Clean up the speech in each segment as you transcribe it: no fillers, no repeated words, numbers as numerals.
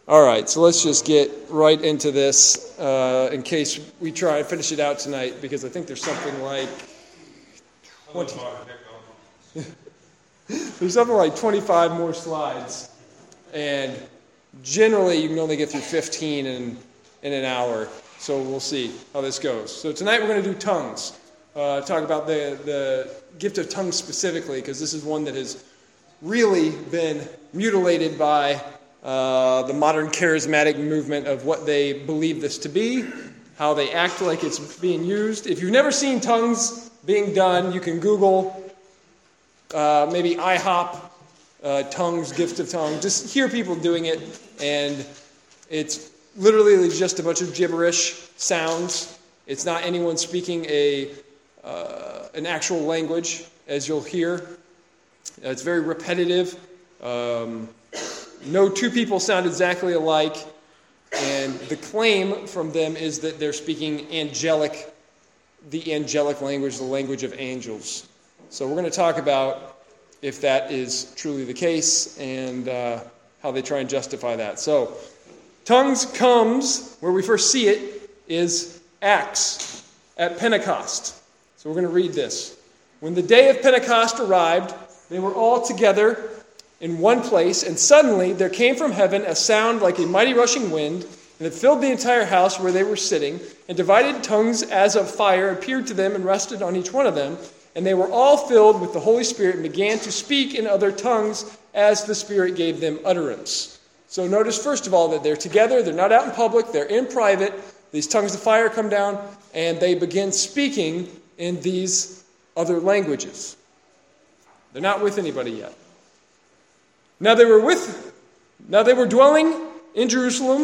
All right, so let's just get right into this in case we try and finish it out tonight, because I think there's something like 20. There's something like 25 more slides, and generally you can only get through 15 in an hour, so we'll see how this goes. So tonight we're going to do tongues, talk about the gift of tongues specifically, because this is one that has really been mutilated by the modern charismatic movement of what they believe this to be, how they act like it's being used. If you've never seen tongues being done, you can Google maybe IHOP, tongues, gift of tongues. Just hear people doing it, and it's literally just a bunch of gibberish sounds. It's not anyone speaking an actual language, as you'll hear. It's very repetitive. No two people sound exactly alike, and the claim from them is that they're speaking the angelic language, the language of angels. So we're going to talk about if that is truly the case and how they try and justify that. So tongues comes, where we first see it, is Acts at Pentecost. So we're going to read this. When the day of Pentecost arrived, they were all together in one place, and suddenly there came from heaven a sound like a mighty rushing wind, and it filled the entire house where they were sitting, and divided tongues as of fire appeared to them and rested on each one of them. And they were all filled with the Holy Spirit and began to speak in other tongues as the Spirit gave them utterance. So notice, first of all, that they're together, they're not out in public, they're in private. These tongues of fire come down, and they begin speaking in these other languages. They're not with anybody yet. Now there were dwelling in Jerusalem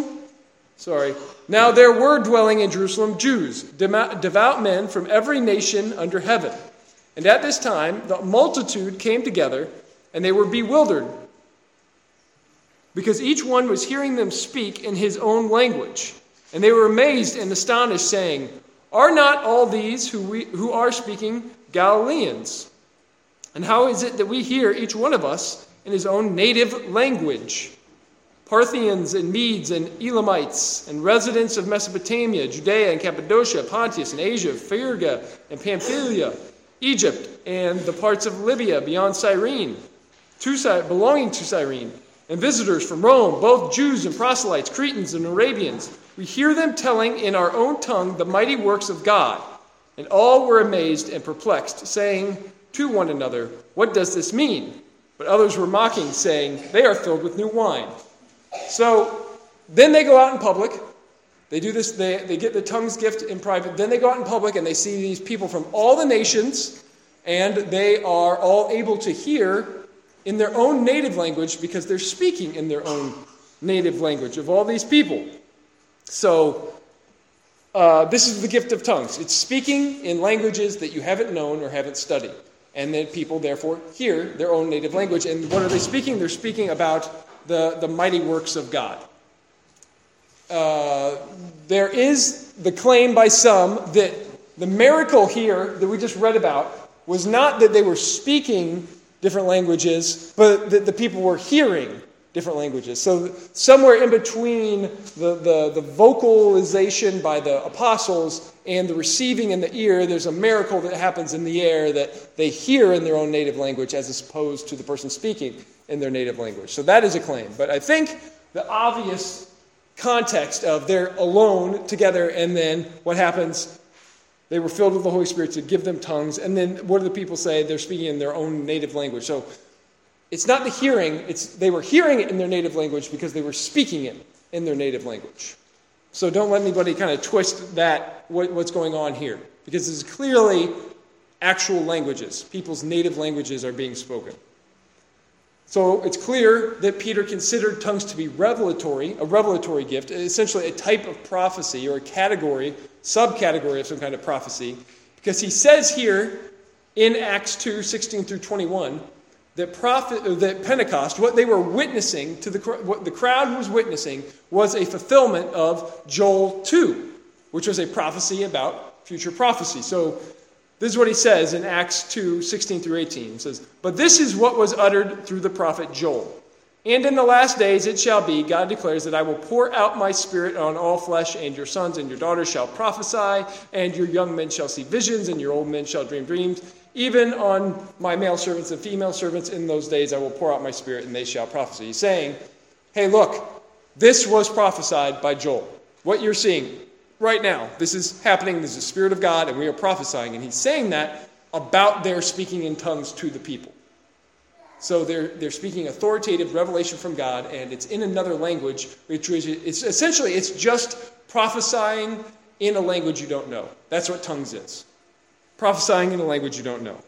Jews, devout men from every nation under heaven. And at this time the multitude came together, and they were bewildered, because each one was hearing them speak in his own language. And they were amazed and astonished, saying, "Are not all these who are speaking Galileans? And how is it that we hear each one of us in his own native language? Parthians and Medes and Elamites and residents of Mesopotamia, Judea and Cappadocia, Pontus and Asia, Phrygia and Pamphylia, Egypt and the parts of Libya beyond Cyrene, belonging to Cyrene, and visitors from Rome, both Jews and proselytes, Cretans and Arabians. We hear them telling in our own tongue the mighty works of God." And all were amazed and perplexed, saying to one another, "What does this mean?" But others were mocking, saying, "They are filled with new wine." So then they go out in public. They do this, they get the tongues gift in private. Then they go out in public and they see these people from all the nations, and they are all able to hear in their own native language because they're speaking in their own native language of all these people. So this is the gift of tongues. It's speaking in languages that you haven't known or haven't studied. And then people, therefore, hear their own native language. And what are they speaking? They're speaking about the mighty works of God. There is the claim by some that the miracle here that we just read about was not that they were speaking different languages, but that the people were hearing different languages. So somewhere in between the vocalization by the apostles and the receiving in the ear, there's a miracle that happens in the air that they hear in their own native language as opposed to the person speaking in their native language. So that is a claim. But I think the obvious context of they're alone together, and then what happens, they were filled with the Holy Spirit to give them tongues, and then what do the people say? They're speaking in their own native language. So it's not the hearing, they were hearing it in their native language because they were speaking it in their native language. So don't let anybody kind of twist that, what's going on here, because this is clearly actual languages. People's native languages are being spoken. So it's clear that Peter considered tongues to be a revelatory gift, essentially a type of prophecy or a category, subcategory of some kind of prophecy, because he says here in Acts 2, 16 through 21, that Pentecost, what they were witnessing, what the crowd was witnessing, was a fulfillment of Joel 2, which was a prophecy about future prophecy. So this is what he says in Acts 2, 16 through 18. He says, "But this is what was uttered through the prophet Joel. And in the last days it shall be, God declares, that I will pour out my Spirit on all flesh, and your sons and your daughters shall prophesy, and your young men shall see visions, and your old men shall dream dreams. Even on my male servants and female servants in those days I will pour out my Spirit, and they shall prophesy. He's saying, hey, look, this was prophesied by Joel. What you're seeing right now, this is happening. This is the Spirit of God, and we are prophesying. And he's saying that about their speaking in tongues to the people. So they're speaking authoritative revelation from God, and it's in another language, which is essentially it's just prophesying in a language you don't know. That's what tongues is. Prophesying in a language you don't know.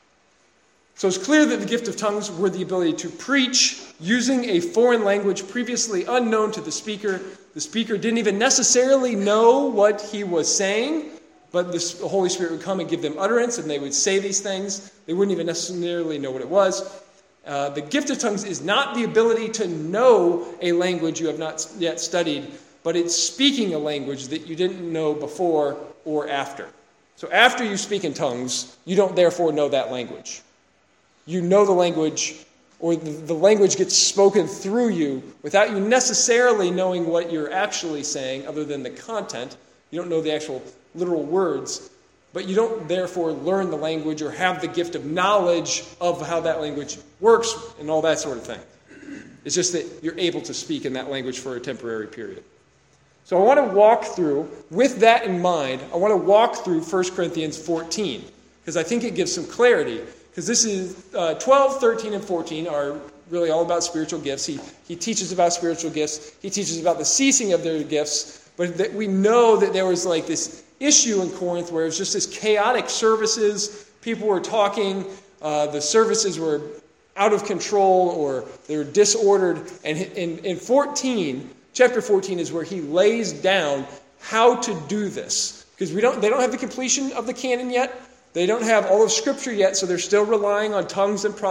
So it's clear that the gift of tongues were the ability to preach using a foreign language previously unknown to the speaker. The speaker didn't even necessarily know what he was saying, but the Holy Spirit would come and give them utterance, and they would say these things. They wouldn't even necessarily know what it was. The gift of tongues is not the ability to know a language you have not yet studied, but it's speaking a language that you didn't know before or after. So after you speak in tongues, you don't therefore know that language. You know the language, or the language gets spoken through you without you necessarily knowing what you're actually saying other than the content. You don't know the actual literal words, but you don't therefore learn the language or have the gift of knowledge of how that language works and all that sort of thing. It's just that you're able to speak in that language for a temporary period. So I want to walk through, with that in mind, I want to walk through 1 Corinthians 14, because I think it gives some clarity. Because this is 12, 13, and 14 are really all about spiritual gifts. He teaches about spiritual gifts. He teaches about the ceasing of their gifts. But that we know that there was like this issue in Corinth where it was just this chaotic services. People were talking. The services were out of control or they were disordered. And in 14, chapter 14 is where he lays down how to do this. Because they don't have the completion of the canon yet. They don't have all of Scripture yet, so they're still relying on tongues and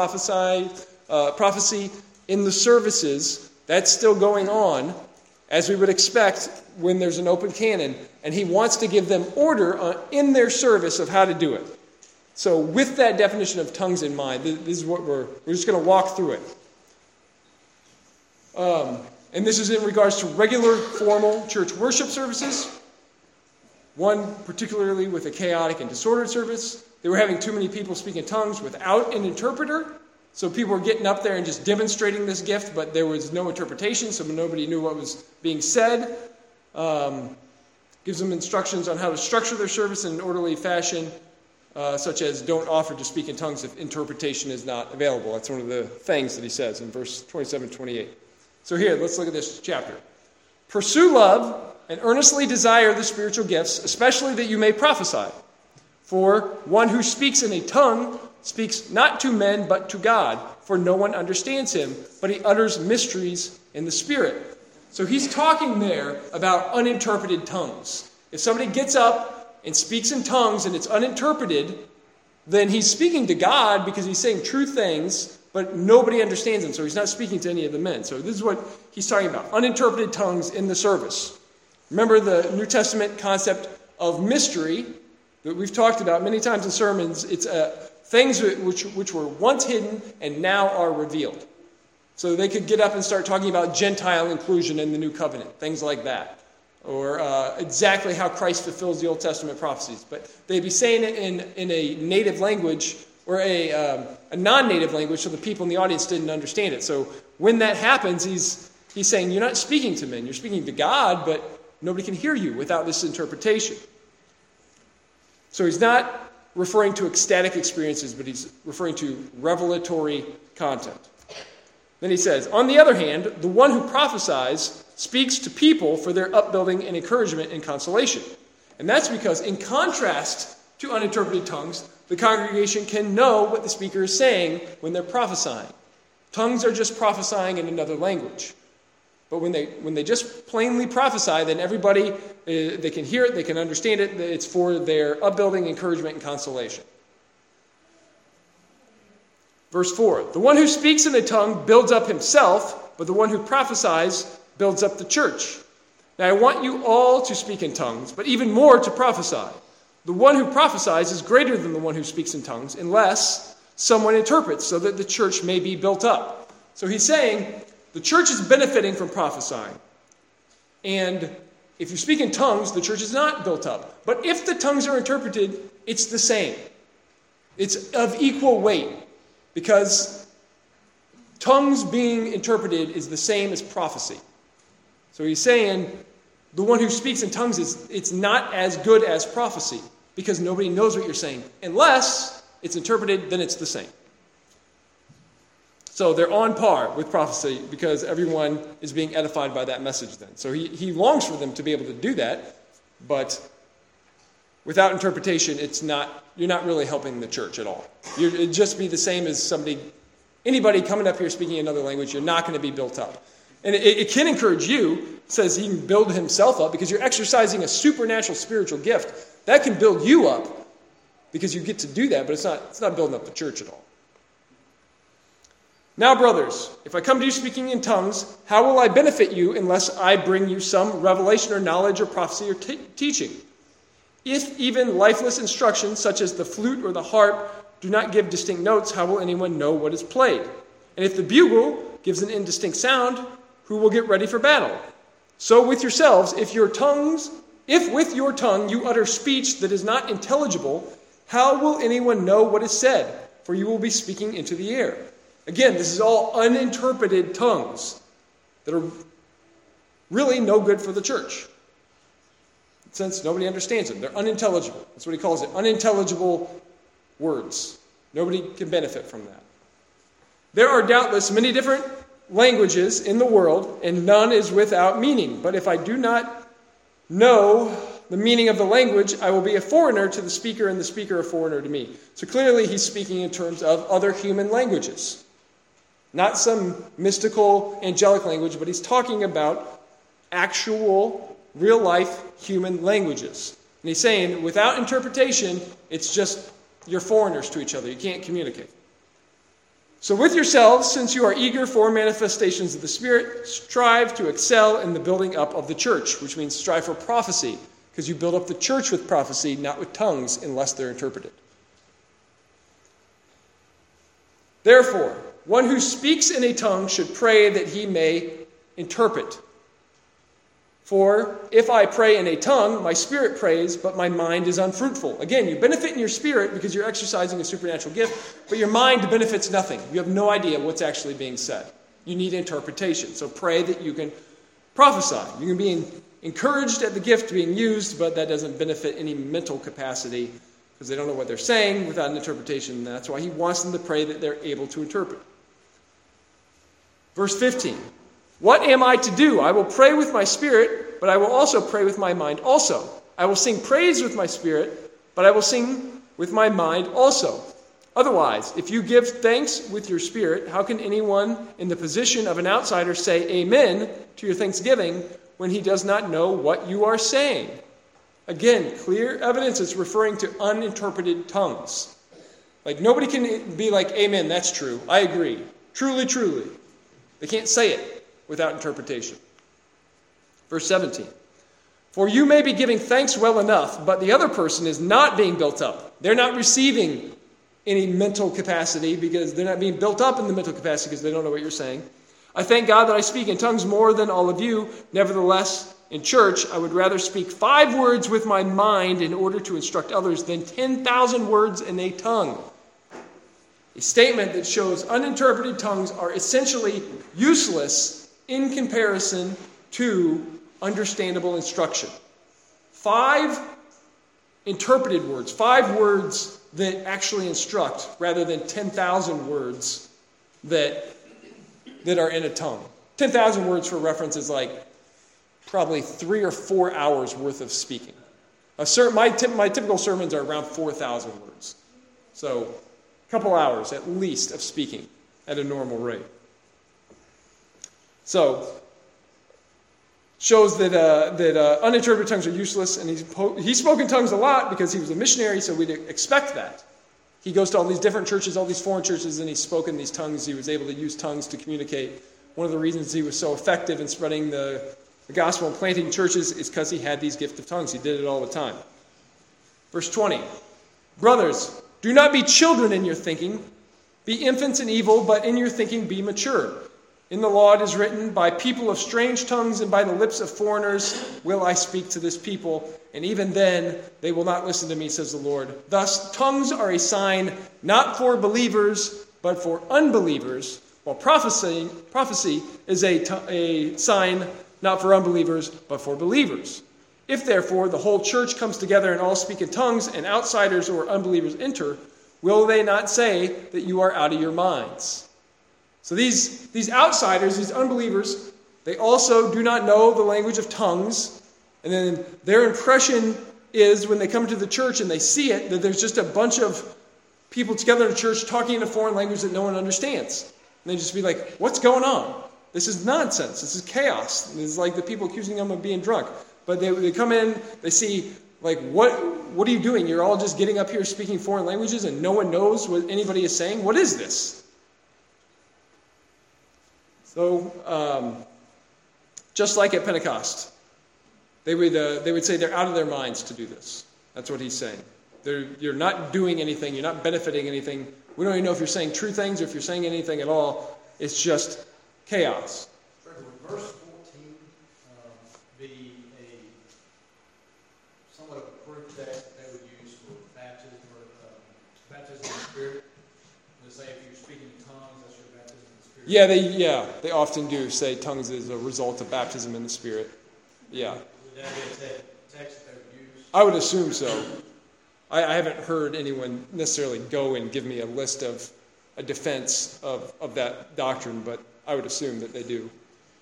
prophecy in the services. That's still going on, as we would expect when there's an open canon. And he wants to give them order in their service of how to do it. So with that definition of tongues in mind, this is what we're just going to walk through it. And this is in regards to regular, formal church worship services. One particularly with a chaotic and disordered service. They were having too many people speak in tongues without an interpreter. So people were getting up there and just demonstrating this gift, but there was no interpretation, so nobody knew what was being said. Gives them instructions on how to structure their service in an orderly fashion, such as don't offer to speak in tongues if interpretation is not available. That's one of the things that he says in verse 27-28. So here, let's look at this chapter. Pursue love and earnestly desire the spiritual gifts, especially that you may prophesy. For one who speaks in a tongue speaks not to men but to God, for no one understands him, but he utters mysteries in the Spirit. So he's talking there about uninterpreted tongues. If somebody gets up and speaks in tongues and it's uninterpreted, then he's speaking to God because he's saying true things, but nobody understands him, so he's not speaking to any of the men. So this is what he's talking about, uninterpreted tongues in the service. Remember the New Testament concept of mystery that we've talked about many times in sermons. It's things which were once hidden and now are revealed. So they could get up and start talking about Gentile inclusion in the New Covenant, things like that. Or exactly how Christ fulfills the Old Testament prophecies. But they'd be saying it in a native language or a non-native language so the people in the audience didn't understand it. So when that happens, he's saying, you're not speaking to men, you're speaking to God, but nobody can hear you without this interpretation. So he's not referring to ecstatic experiences, but he's referring to revelatory content. Then he says, on the other hand, the one who prophesies speaks to people for their upbuilding and encouragement and consolation. And that's because, in contrast to uninterpreted tongues, the congregation can know what the speaker is saying when they're prophesying. Tongues are just prophesying in another language. But when they just plainly prophesy, then everybody, they can hear it, they can understand it. It's for their upbuilding, encouragement, and consolation. Verse 4, the one who speaks in a tongue builds up himself, but the one who prophesies builds up the church. Now I want you all to speak in tongues, but even more to prophesy. The one who prophesies is greater than the one who speaks in tongues, unless someone interprets, so that the church may be built up. So he's saying, The church is benefiting from prophesying. And if you speak in tongues, the church is not built up. But if the tongues are interpreted, it's the same. It's of equal weight, because tongues being interpreted is the same as prophecy. So he's saying the one who speaks in tongues, it's not as good as prophecy, because nobody knows what you're saying. Unless it's interpreted, then it's the same. So they're on par with prophecy, because everyone is being edified by that message then. So he longs for them to be able to do that, but without interpretation, you're not really helping the church at all. It'd just be the same as anybody coming up here speaking another language. You're not going to be built up. And it can encourage you. It says he can build himself up, because you're exercising a supernatural spiritual gift. That can build you up, because you get to do that, but it's not building up the church at all. Now, brothers, if I come to you speaking in tongues, how will I benefit you unless I bring you some revelation or knowledge or prophecy or teaching? If even lifeless instructions, such as the flute or the harp, do not give distinct notes, how will anyone know what is played? And if the bugle gives an indistinct sound, who will get ready for battle? So with yourselves, if with your tongue you utter speech that is not intelligible, how will anyone know what is said? For you will be speaking into the air. Again, this is all uninterpreted tongues that are really no good for the church, since nobody understands them. They're unintelligible. That's what he calls it, unintelligible words. Nobody can benefit from that. There are doubtless many different languages in the world, and none is without meaning. But if I do not know the meaning of the language, I will be a foreigner to the speaker, and the speaker a foreigner to me. So clearly he's speaking in terms of other human languages. Not some mystical, angelic language, but he's talking about actual, real-life human languages. And he's saying, without interpretation, it's just you're foreigners to each other. You can't communicate. So with yourselves, since you are eager for manifestations of the Spirit, strive to excel in the building up of the church, which means strive for prophecy, because you build up the church with prophecy, not with tongues, unless they're interpreted. Therefore, one who speaks in a tongue should pray that he may interpret. For if I pray in a tongue, my spirit prays, but my mind is unfruitful. Again, you benefit in your spirit because you're exercising a supernatural gift, but your mind benefits nothing. You have no idea what's actually being said. You need interpretation. So pray that you can prophesy. You can be encouraged at the gift being used, but that doesn't benefit any mental capacity because they don't know what they're saying without an interpretation. That's why he wants them to pray that they're able to interpret. Verse 15. What am I to do? I will pray with my spirit, but I will also pray with my mind also. I will sing praise with my spirit, but I will sing with my mind also. Otherwise, if you give thanks with your spirit, how can anyone in the position of an outsider say amen to your thanksgiving when he does not know what you are saying? Again, clear evidence is referring to uninterpreted tongues. Like nobody can be like, amen, that's true. I agree. Truly, truly. They can't say it without interpretation. Verse 17. For you may be giving thanks well enough, but the other person is not being built up. They're not receiving any mental capacity because they're not being built up in the mental capacity because they don't know what you're saying. I thank God that I speak in tongues more than all of you. Nevertheless, in church, I would rather speak 5 words with my mind in order to instruct others than 10,000 words in a tongue. A statement that shows uninterpreted tongues are essentially useless in comparison to understandable instruction. 5 interpreted words, 5 words that actually instruct rather than 10,000 words that are in a tongue. 10,000 words for reference is like probably 3 or 4 hours worth of speaking. My typical sermons are around 4,000 words. So a couple hours at least of speaking at a normal rate. So shows that uninterpreted tongues are useless, and he spoke in tongues a lot because he was a missionary, so we'd expect that. He goes to all these different churches, all these foreign churches, and he spoke in these tongues. He was able to use tongues to communicate. One of the reasons he was so effective in spreading the gospel and planting churches is because he had these gifts of tongues. He did it all the time. Verse 20. Brothers, do not be children in your thinking. Be infants in evil, but in your thinking be mature. In the law it is written, by people of strange tongues and by the lips of foreigners will I speak to this people, and even then they will not listen to me, says the Lord. Thus, tongues are a sign not for believers, but for unbelievers, while prophecy is a sign not for unbelievers, but for believers. If, therefore, the whole church comes together and all speak in tongues, and outsiders or unbelievers enter, will they not say that you are out of your minds? So these outsiders, these unbelievers, they also do not know the language of tongues. And then their impression is when they come to the church and they see it, that there's just a bunch of people together in a church talking in a foreign language that no one understands. And they just be like, what's going on? This is nonsense. This is chaos. This is like the people accusing them of being drunk. But they come in, they see, like, what are you doing? You're all just getting up here speaking foreign languages and no one knows what anybody is saying? What is this? So, just like at Pentecost, they would say they're out of their minds to do this. That's what he's saying. You're not doing anything. You're not benefiting anything. We don't even know if you're saying true things or if you're saying anything at all. It's just chaos. Would verse 14 be somewhat of a proof text that they would use for baptism or baptism in the Spirit? Would say if you're speaking in tongues, that's your baptism in the Spirit? They often do say tongues is a result of baptism in the Spirit. Yeah. Would that be a text that they would use? I would assume so. I haven't heard anyone necessarily go and give me a list of a defense of that doctrine, but I would assume that they do.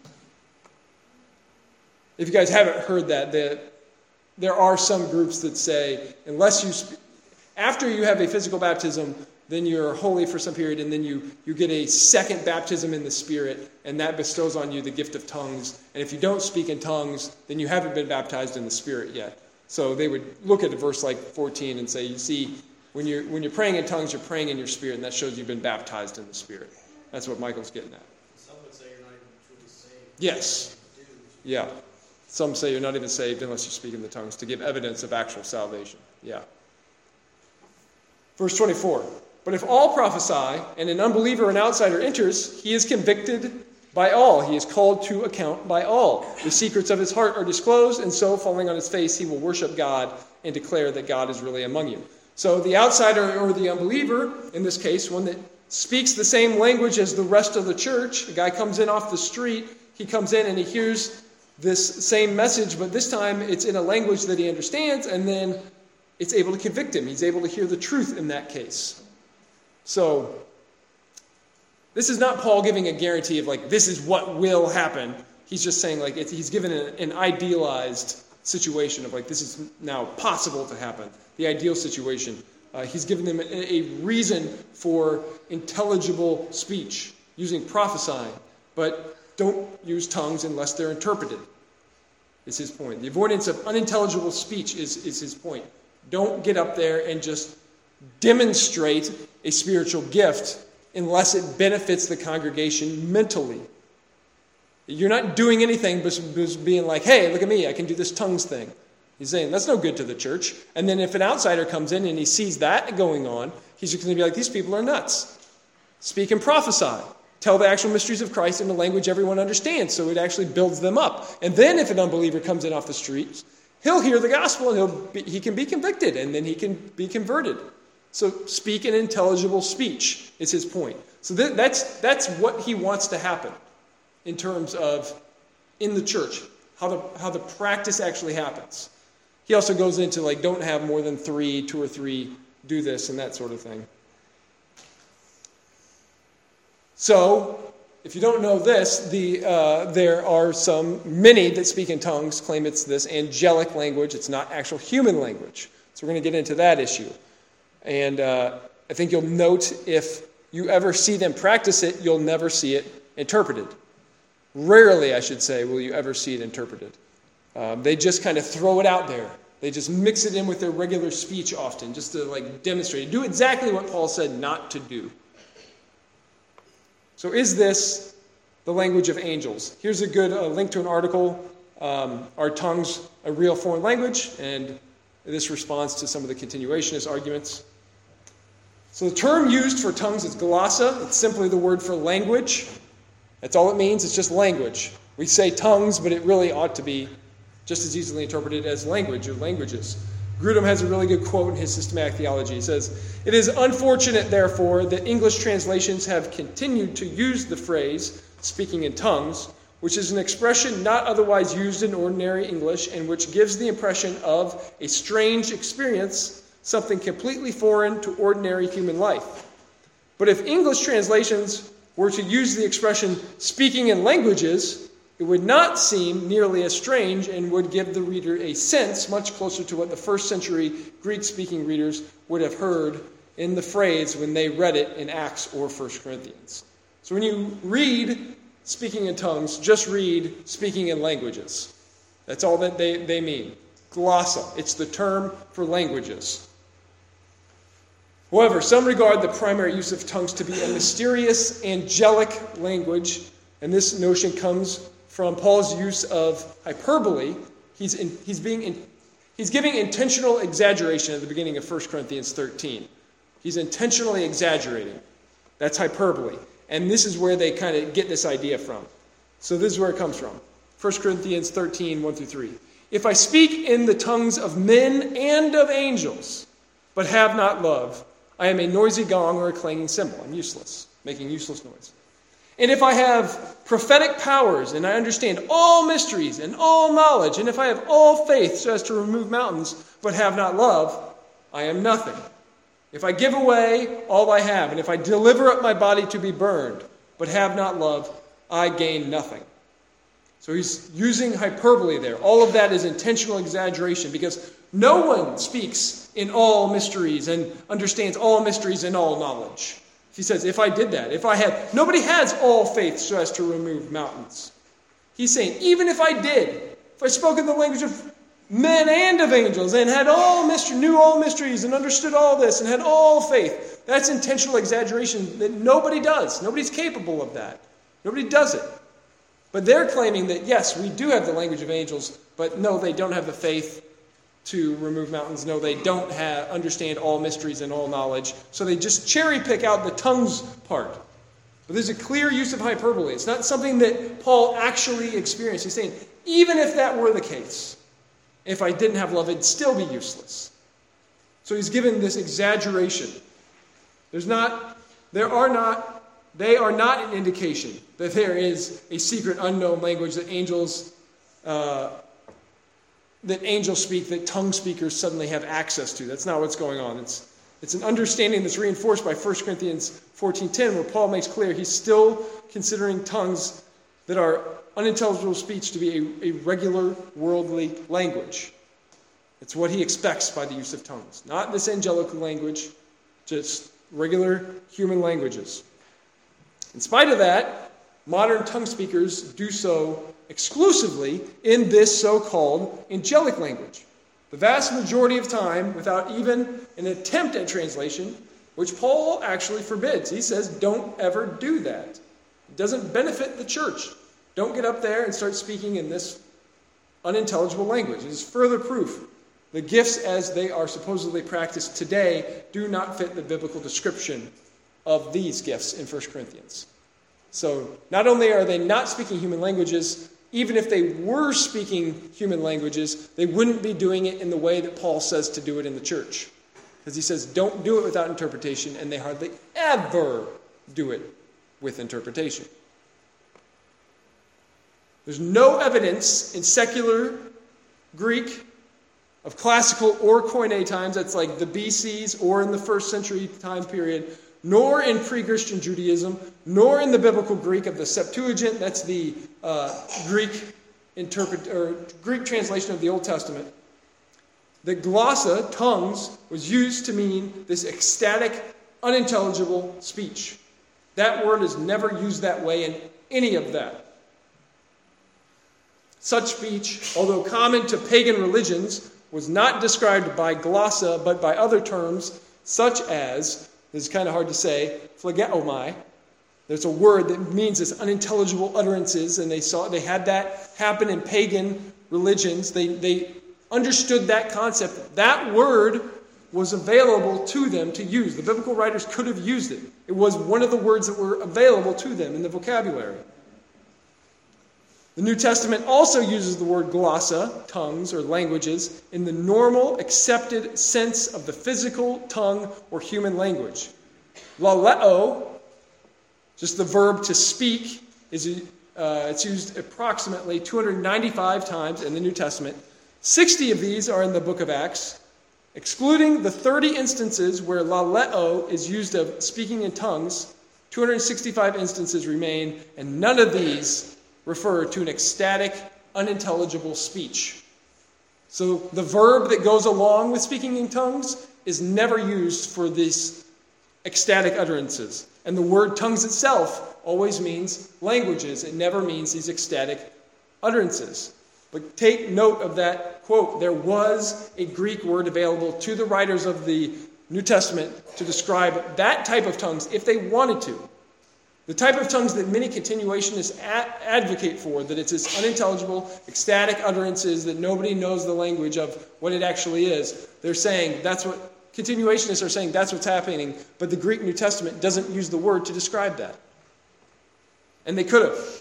If you guys haven't heard that there are some groups that say, unless you, after you have a physical baptism, then you're holy for some period, and then you get a second baptism in the Spirit, and that bestows on you the gift of tongues. And if you don't speak in tongues, then you haven't been baptized in the Spirit yet. So they would look at a verse like 14 and say, you see, when you're praying in tongues, you're praying in your spirit, and that shows you've been baptized in the Spirit. That's what Michael's getting at. Some would say you're not even truly saved. Yes. Yeah. Some say you're not even saved unless you speak in the tongues, to give evidence of actual salvation. Yeah. Verse 24. But if all prophesy, and an unbeliever or an outsider enters, he is convicted by all. He is called to account by all. The secrets of his heart are disclosed, and so, falling on his face, he will worship God and declare that God is really among you. So the outsider or the unbeliever, in this case, one that speaks the same language as the rest of the church, a guy comes in off the street, he comes in and he hears this same message, but this time it's in a language that he understands, and then it's able to convict him. He's able to hear the truth in that case. So, this is not Paul giving a guarantee of, like, this is what will happen. He's just saying, like, he's given an idealized situation of, like, this is now possible to happen. The ideal situation. He's given them a reason for intelligible speech, using prophesying. But don't use tongues unless they're interpreted, is his point. The avoidance of unintelligible speech is his point. Don't get up there and just demonstrate a spiritual gift unless it benefits the congregation mentally. You're not doing anything but being like, hey, look at me, I can do this tongues thing. He's saying that's no good to the church. And then if an outsider comes in and he sees that going on, he's just going to be like, these people are nuts. Speak and prophesy. Tell the actual mysteries of Christ in a language everyone understands, so it actually builds them up. And then if an unbeliever comes in off the streets, he'll hear the gospel and he can be convicted, and then he can be converted. So speak an intelligible speech is his point. So that's what he wants to happen in terms of in the church, how the practice actually happens. He also goes into, like, don't have more than 2 or 3 do this and that sort of thing. So, if you don't know this, there are many that speak in tongues claim it's this angelic language. It's not actual human language. So we're going to get into that issue. And I think you'll note if you ever see them practice it, you'll never see it interpreted. Rarely, I should say, will you ever see it interpreted. They just kind of throw it out there. They just mix it in with their regular speech often, just to, like, demonstrate it. Do exactly what Paul said not to do. So is this the language of angels? Here's a good link to an article. Are tongues a real foreign language? And this responds to some of the continuationist arguments. So the term used for tongues is glossa. It's simply the word for language. That's all it means. It's just language. We say tongues, but it really ought to be just as easily interpreted as language or languages. Grudem has a really good quote in his Systematic Theology. He says, "It is unfortunate, therefore, that English translations have continued to use the phrase, speaking in tongues, which is an expression not otherwise used in ordinary English and which gives the impression of a strange experience, something completely foreign to ordinary human life. But if English translations were to use the expression speaking in languages, it would not seem nearly as strange and would give the reader a sense much closer to what the first century Greek-speaking readers would have heard in the phrase when they read it in Acts or 1 Corinthians. So when you read speaking in tongues, just read speaking in languages. That's all that they mean. Glossa, it's the term for languages. However, some regard the primary use of tongues to be a mysterious, angelic language, and this notion comes from Paul's use of hyperbole. He's giving intentional exaggeration at the beginning of 1 Corinthians 13. He's intentionally exaggerating. That's hyperbole. And this is where they kind of get this idea from. So this is where it comes from. 1 Corinthians 13, 1 through 3. If I speak in the tongues of men and of angels, but have not love, I am a noisy gong or a clanging cymbal. I'm useless, making useless noise. And if I have prophetic powers, and I understand all mysteries and all knowledge, and if I have all faith so as to remove mountains, but have not love, I am nothing. If I give away all I have, and if I deliver up my body to be burned, but have not love, I gain nothing. So he's using hyperbole there. All of that is intentional exaggeration, because no one speaks in all mysteries and understands all mysteries and all knowledge. He says, if I did that, nobody has all faith so as to remove mountains. He's saying, even if I did, if I spoke in the language of men and of angels and had knew all mysteries and understood all this and had all faith, that's intentional exaggeration that nobody does. Nobody's capable of that. Nobody does it. But they're claiming that, yes, we do have the language of angels, but no, they don't have the faith to remove mountains. No, they don't understand all mysteries and all knowledge. So they just cherry pick out the tongues part. But there's a clear use of hyperbole. It's not something that Paul actually experienced. He's saying, even if that were the case, if I didn't have love, it'd still be useless. So he's given this exaggeration. They are not an indication that there is a secret unknown language that angels speak, that tongue speakers suddenly have access to. That's not what's going on. It's an understanding that's reinforced by 1 Corinthians 14:10, where Paul makes clear he's still considering tongues that are unintelligible speech to be a regular worldly language. It's what he expects by the use of tongues. Not this angelic language, just regular human languages. In spite of that, modern tongue speakers do so exclusively in this so-called angelic language. The vast majority of time, without even an attempt at translation, which Paul actually forbids. He says, don't ever do that. It doesn't benefit the church. Don't get up there and start speaking in this unintelligible language. It is further proof. The gifts as they are supposedly practiced today do not fit the biblical description of these gifts in 1 Corinthians. So not only are they not speaking human languages, even if they were speaking human languages, they wouldn't be doing it in the way that Paul says to do it in the church. Because he says, don't do it without interpretation, and they hardly ever do it with interpretation. There's no evidence in secular Greek of classical or Koine times, that's like the BCs or in the first century time period, nor in pre-Christian Judaism, nor in the biblical Greek of the Septuagint, that's the Greek translation of the Old Testament. The glossa, tongues, was used to mean this ecstatic, unintelligible speech. That word is never used that way in any of that. Such speech, although common to pagan religions, was not described by glossa, but by other terms, such as, this is kind of hard to say, phlegeomai. There's a word that means this unintelligible utterances, and they had that happen in pagan religions. They understood that concept. That word was available to them to use. The biblical writers could have used it. It was one of the words that were available to them in the vocabulary. The New Testament also uses the word glossa, tongues or languages, in the normal, accepted sense of the physical tongue or human language. Laleo, just the verb to speak, it's used approximately 295 times in the New Testament. 60 of these are in the book of Acts, excluding the 30 instances where laleo is used of speaking in tongues. 265 instances remain, and none of these refer to an ecstatic, unintelligible speech. So the verb that goes along with speaking in tongues is never used for these ecstatic utterances. And the word tongues itself always means languages. It never means these ecstatic utterances. But take note of that quote. There was a Greek word available to the writers of the New Testament to describe that type of tongues if they wanted to. The type of tongues that many continuationists advocate for, that it's this unintelligible, ecstatic utterances that nobody knows the language of what it actually is. They're saying that's what continuationists are saying, that's what's happening, but the Greek New Testament doesn't use the word to describe that. And they could have.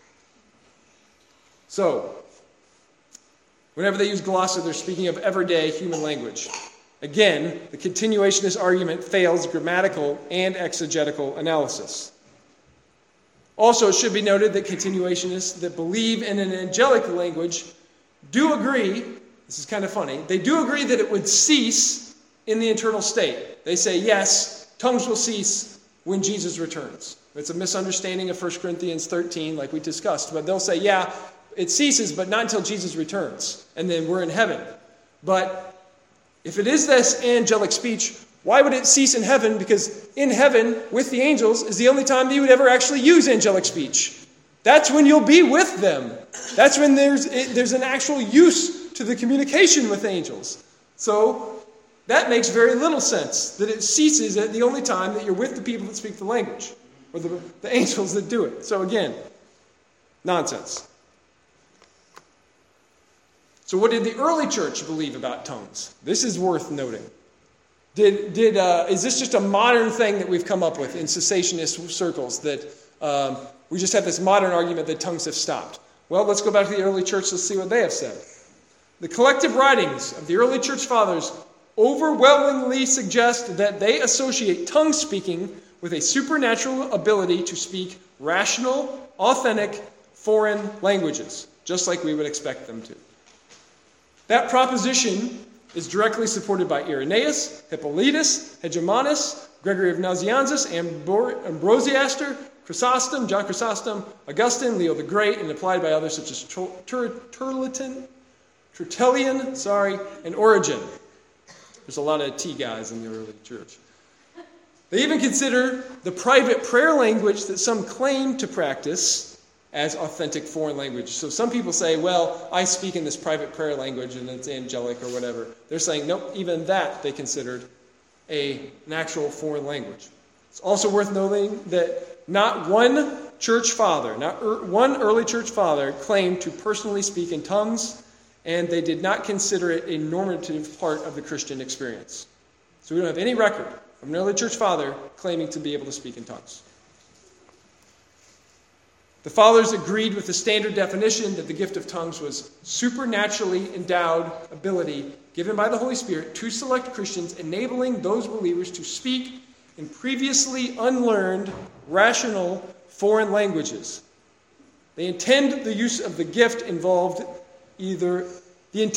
So, whenever they use glossa, they're speaking of everyday human language. Again, the continuationist argument fails grammatical and exegetical analysis. Also, it should be noted that continuationists that believe in an angelic language do agree, this is kind of funny, they do agree that it would cease in the eternal state. They say, yes, tongues will cease when Jesus returns. It's a misunderstanding of 1 Corinthians 13, like we discussed. But they'll say, yeah, it ceases, but not until Jesus returns. And then we're in heaven. But if it is this angelic speech, why would it cease in heaven? Because in heaven, with the angels, is the only time that you would ever actually use angelic speech. That's when you'll be with them. That's when there's an actual use to the communication with angels. So that makes very little sense, that it ceases at the only time that you're with the people that speak the language, or the angels that do it. So again, nonsense. So what did the early church believe about tongues? This is worth noting. Is this just a modern thing that we've come up with in cessationist circles, that we just have this modern argument that tongues have stopped? Well, let's go back to the early church. Let's see what they have said. The collective writings of the early church fathers overwhelmingly suggest that they associate tongue speaking with a supernatural ability to speak rational, authentic, foreign languages, just like we would expect them to. That proposition is directly supported by Irenaeus, Hippolytus, Hegemonus, Gregory of Nazianzus, Ambrosiaster, Chrysostom, John Chrysostom, Augustine, Leo the Great, and applied by others such as Tertullian, and Origen. There's a lot of T guys in the early church. They even consider the private prayer language that some claim to practice as authentic foreign language. So some people say, well, I speak in this private prayer language and it's angelic or whatever. They're saying, nope, even that they considered an actual foreign language. It's also worth noting that not one church father, one early church father claimed to personally speak in tongues, and they did not consider it a normative part of the Christian experience. So we don't have any record of an early church father claiming to be able to speak in tongues. The fathers agreed with the standard definition that the gift of tongues was supernaturally endowed ability given by the Holy Spirit to select Christians, enabling those believers to speak in previously unlearned, rational, foreign languages. The intended use of the gift involved either the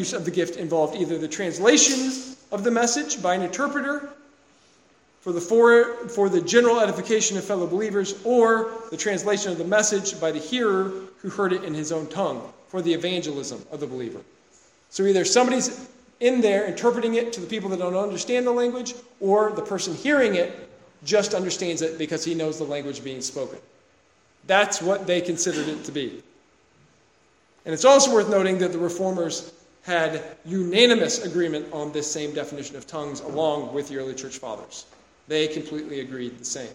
translation of the message by an interpreter for the general edification of fellow believers, or the translation of the message by the hearer who heard it in his own tongue for the evangelism of the believer. So either somebody's in there interpreting it to the people that don't understand the language, or the person hearing it just understands it because he knows the language being spoken. That's what they considered it to be. And it's also worth noting that the Reformers had unanimous agreement on this same definition of tongues along with the early church fathers. They completely agreed the same.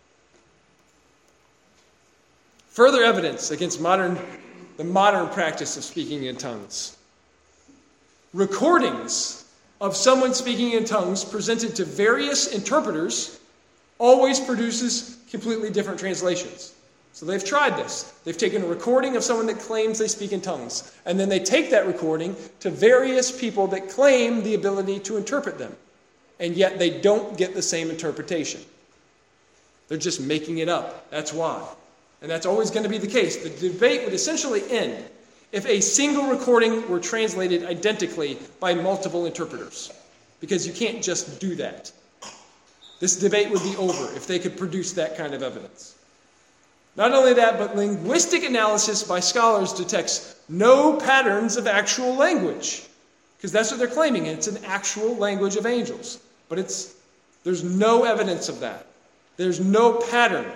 Further evidence against the modern practice of speaking in tongues. Recordings of someone speaking in tongues presented to various interpreters always produces completely different translations. So they've tried this. They've taken a recording of someone that claims they speak in tongues, and then they take that recording to various people that claim the ability to interpret them, and yet they don't get the same interpretation. They're just making it up. That's why. And that's always going to be the case. The debate would essentially end if a single recording were translated identically by multiple interpreters, because you can't just do that. This debate would be over if they could produce that kind of evidence. Not only that, but linguistic analysis by scholars detects no patterns of actual language, because that's what they're claiming. It's an actual language of angels. But there's no evidence of that. There's no pattern.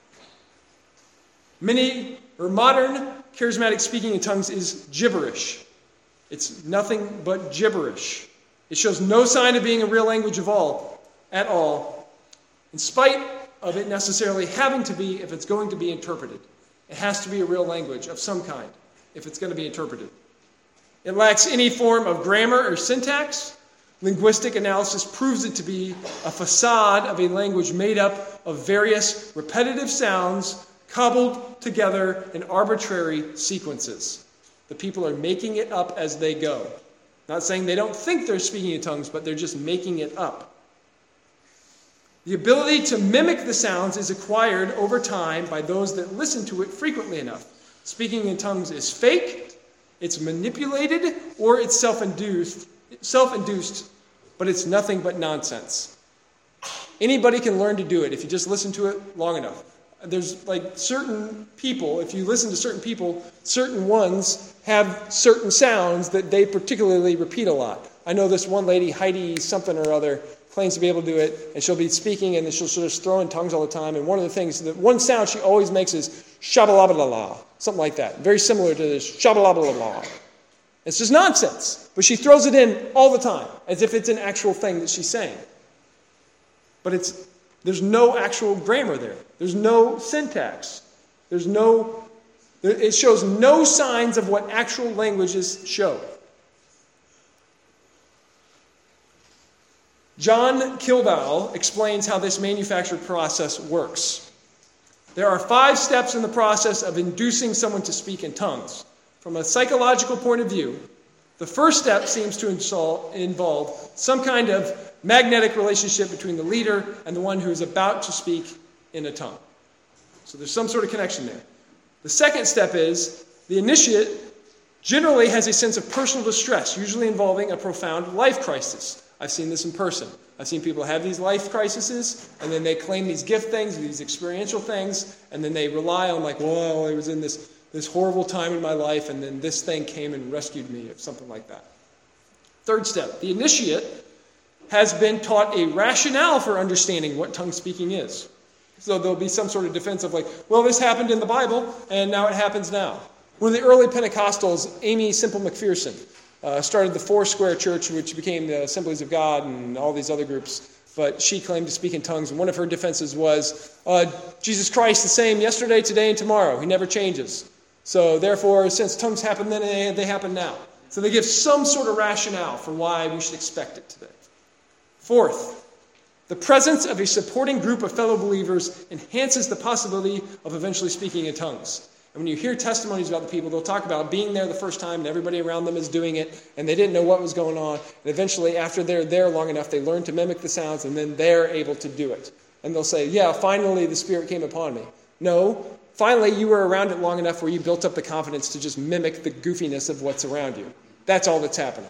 Modern charismatic speaking in tongues is gibberish. It's nothing but gibberish. It shows no sign of being a real language at all, in spite of it necessarily having to be if it's going to be interpreted. It has to be a real language of some kind if it's going to be interpreted. It lacks any form of grammar or syntax. Linguistic analysis proves it to be a facade of a language made up of various repetitive sounds cobbled together in arbitrary sequences. The people are making it up as they go. Not saying they don't think they're speaking in tongues, but they're just making it up. The ability to mimic the sounds is acquired over time by those that listen to it frequently enough. Speaking in tongues is fake, it's manipulated, or it's self-induced, but it's nothing but nonsense. Anybody can learn to do it if you just listen to it long enough. There's certain people, if you listen to certain people, certain ones have certain sounds that they particularly repeat a lot. I know this one lady, Heidi something or other, claims to be able to do it, and she'll be speaking, and she'll just throw in tongues all the time. And one of the things, one sound she always makes is shabba-labba-la-la, something like that. Very similar to this shabba-labba-la-la. It's just nonsense, but she throws it in all the time, as if it's an actual thing that she's saying. But there's no actual grammar there. There's no syntax. It shows no signs of what actual languages show. John Kildall explains how this manufactured process works. There are 5 steps in the process of inducing someone to speak in tongues. From a psychological point of view, the first step seems to involve some kind of magnetic relationship between the leader and the one who is about to speak in a tongue. So there's some sort of connection there. The second step is the initiate generally has a sense of personal distress, usually involving a profound life crisis. I've seen this in person. I've seen people have these life crises, and then they claim these gift things, these experiential things, and then they rely on well, I was in this horrible time in my life, and then this thing came and rescued me, or something like that. Third step, the initiate has been taught a rationale for understanding what tongue speaking is. So there'll be some sort of defense of this happened in the Bible, and now it happens now. One of the early Pentecostals, Amy Semple McPherson, started the Foursquare Church, which became the Assemblies of God and all these other groups. But she claimed to speak in tongues, and one of her defenses was, Jesus Christ the same yesterday, today, and tomorrow. He never changes. So therefore, since tongues happened then, they happen now. So they give some sort of rationale for why we should expect it today. Fourth, the presence of a supporting group of fellow believers enhances the possibility of eventually speaking in tongues. And when you hear testimonies about the people, they'll talk about being there the first time and everybody around them is doing it, and they didn't know what was going on. And eventually, after they're there long enough, they learn to mimic the sounds, and then they're able to do it. And they'll say, yeah, finally the Spirit came upon me. No, finally you were around it long enough where you built up the confidence to just mimic the goofiness of what's around you. That's all that's happening.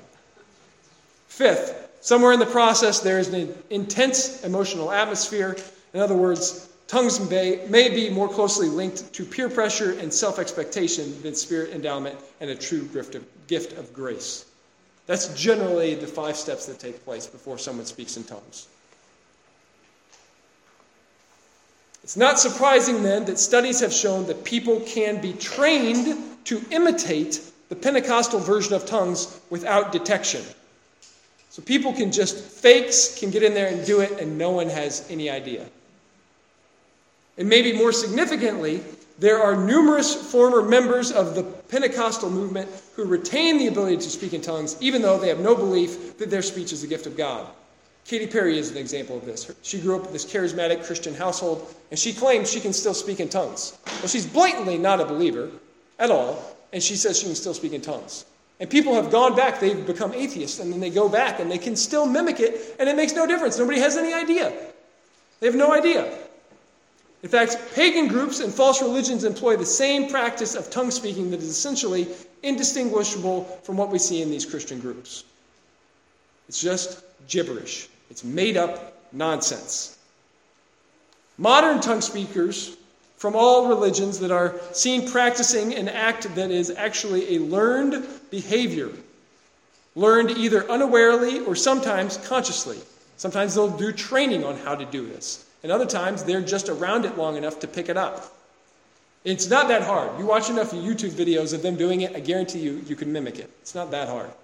Fifth, somewhere in the process, there is an intense emotional atmosphere. In other words, tongues may be more closely linked to peer pressure and self-expectation than spirit endowment and a true gift of grace. That's generally the 5 steps that take place before someone speaks in tongues. It's not surprising then that studies have shown that people can be trained to imitate the Pentecostal version of tongues without detection. So people can get in there and do it, and no one has any idea. And maybe more significantly, there are numerous former members of the Pentecostal movement who retain the ability to speak in tongues, even though they have no belief that their speech is a gift of God. Katy Perry is an example of this. She grew up in this charismatic Christian household, and she claims she can still speak in tongues. Well, she's blatantly not a believer at all, and she says she can still speak in tongues. And people have gone back, they've become atheists, and then they go back, and they can still mimic it, and it makes no difference. Nobody has any idea. They have no idea. In fact, pagan groups and false religions employ the same practice of tongue speaking that is essentially indistinguishable from what we see in these Christian groups. It's just gibberish. It's made up nonsense. Modern tongue speakers from all religions that are seen practicing an act that is actually a learned behavior, learned either unawarely or sometimes consciously. Sometimes they'll do training on how to do this, and other times they're just around it long enough to pick it up. It's not that hard. You watch enough YouTube videos of them doing it, I guarantee you can mimic it. It's not that hard.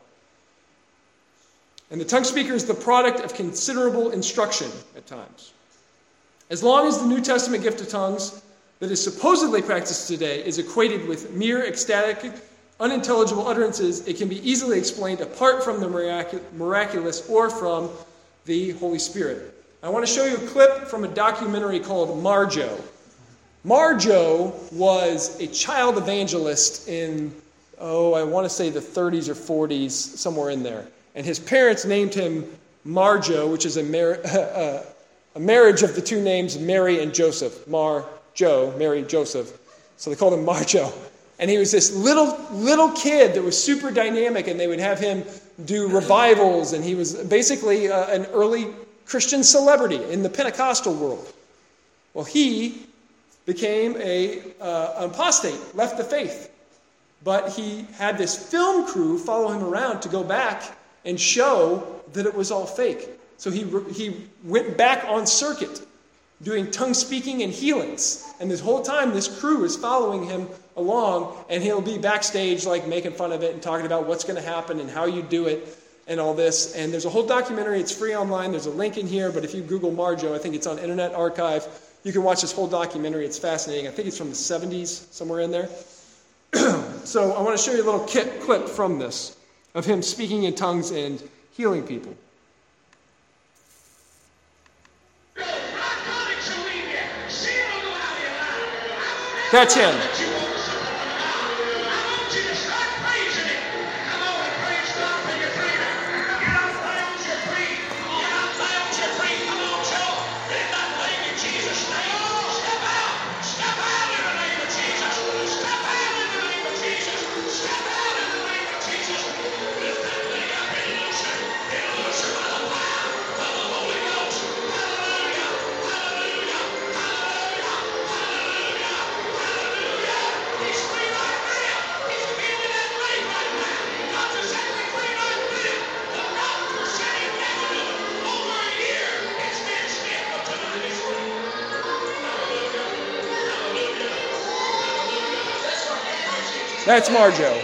And the tongue speaker is the product of considerable instruction at times. As long as the New Testament gift of tongues that is supposedly practiced today is equated with mere ecstatic, unintelligible utterances, it can be easily explained apart from the miraculous or from the Holy Spirit. I want to show you a clip from a documentary called Marjo. Marjo was a child evangelist in, I want to say the 30s or 40s, somewhere in there. And his parents named him Marjo, which is a marriage of the two names Mary and Joseph. Marjo, Mary, Joseph. So they called him Marjo. And he was this little kid that was super dynamic, and they would have him do revivals, and he was basically an early Christian celebrity in the Pentecostal world. Well, he became an apostate, left the faith. But he had this film crew follow him around to go back and show that it was all fake. So he went back on circuit doing tongue speaking and healings. And this whole time, this crew is following him along, and he'll be backstage like making fun of it and talking about what's going to happen and how you do it and all this. And there's a whole documentary. It's free online. There's a link in here, but if you Google Marjo, I think it's on Internet Archive, you can watch this whole documentary. It's fascinating. I think it's from the 70s, somewhere in there. So I want to show you a little clip from this of him speaking in tongues and healing people. That's him. That's Marjo.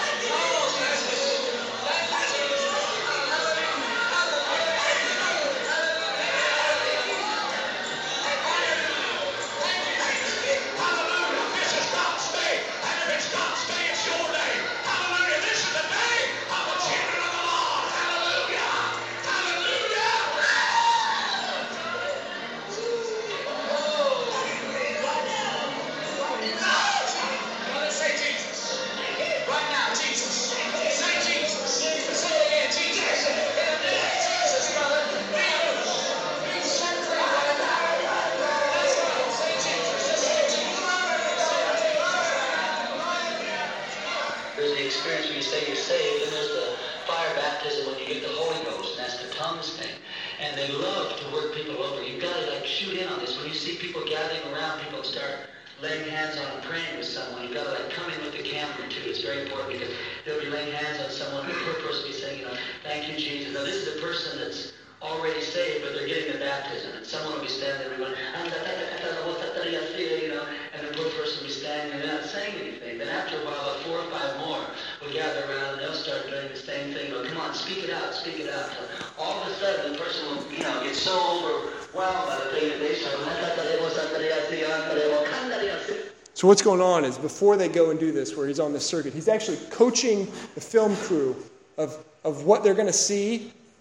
So what's going on is before they go and do this, where he's on the circuit, he's actually coaching the film crew of what they're going to see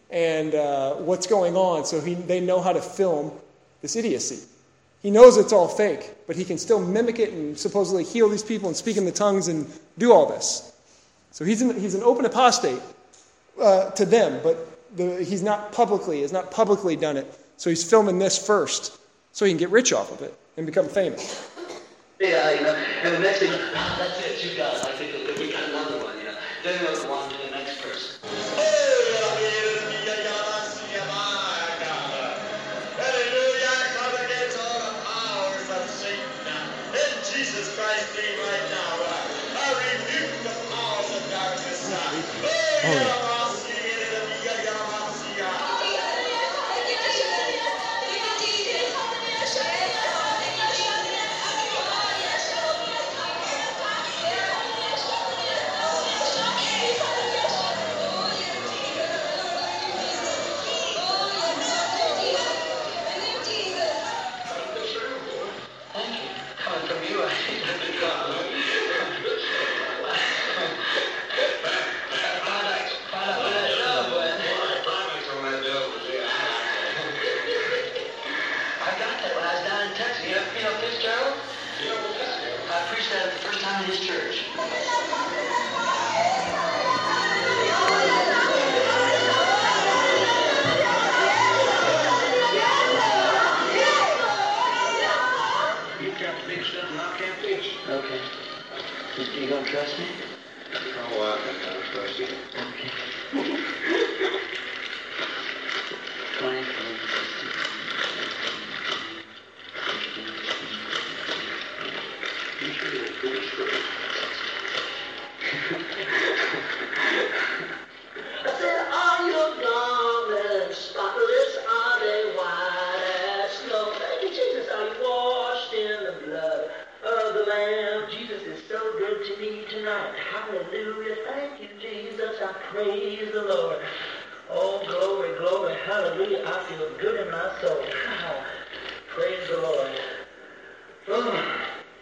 and what's going on, so they know how to film this idiocy. He knows it's all fake, but he can still mimic it and supposedly heal these people and speak in the tongues and do all this. So he's an open apostate to them, but has not publicly done it. So he's filming this first, so he can get rich off of it and become famous. Yeah, and the next thing, that's it, you got it. I think that we got another one, Then we'll go on to the next person. Jesus Christ, be right now. I rebuke the powers of darkness. Okay. You don't trust me? Oh, I think I trust you. Okay. 20. You should have been straight. I said, are your garments spotless? Are they white as snow? Thank you, Jesus. Are you washed in the blood of the Lamb? Jesus is so good to me tonight. Hallelujah. Thank you, Jesus. I praise the Lord. Oh, glory, glory, hallelujah. I feel good in my soul. Praise the Lord. Oh.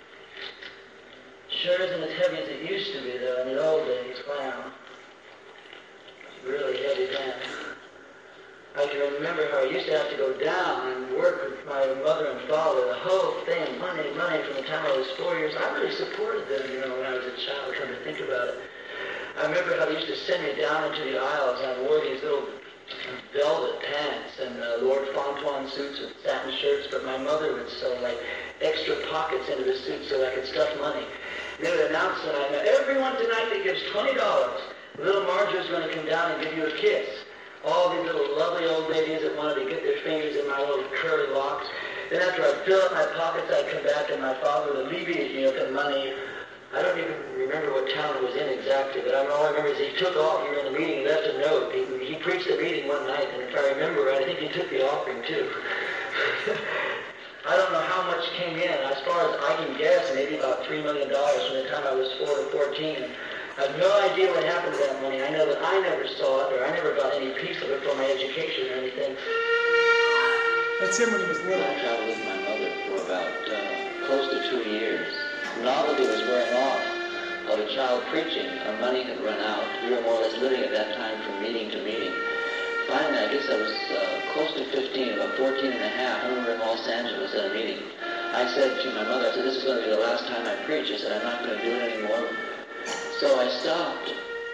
Sure isn't as heavy as it used to be, though, in the old days. Wow. It's really heavy then. I can remember how I used to have to go down and work with my mother and father, the whole thing, money from the time I was 4 years. I really supported them, when I was a child, come to think about it. I remember how they used to send me down into the aisles, and I wore these little velvet pants and Lord Fontaine suits with satin shirts, but my mother would sew extra pockets into the suit so I could stuff money. They would announce that everyone tonight that gives $20, little Marjorie's going to come down and give you a kiss. All these little lovely old ladies that wanted to get their fingers in my little curly locks. Then after I'd fill up my pockets, I'd come back and my father would alleviate me of the money. I don't even remember what town it was in exactly, but all I remember is he took off. We were in the meeting, he left a note. He preached the meeting one night, and if I remember right, I think he took the offering too. I don't know how much came in. As far as I can guess, maybe about $3 million from the time I was 4 to 14. I have no idea what happened to that money. I know that I never saw it, or I never got any piece of it for my education or anything. That's him when he was little. I traveled with my mother for about close to 2 years. Novelty was wearing off of a child preaching. Our money had run out. We were more or less living at that time from meeting to meeting. Finally, I guess I was close to 15, about 14 and a half. I remember in Los Angeles at a meeting. I said to my mother, this is going to be the last time I preach. I said, I'm not going to do it anymore. So I stopped.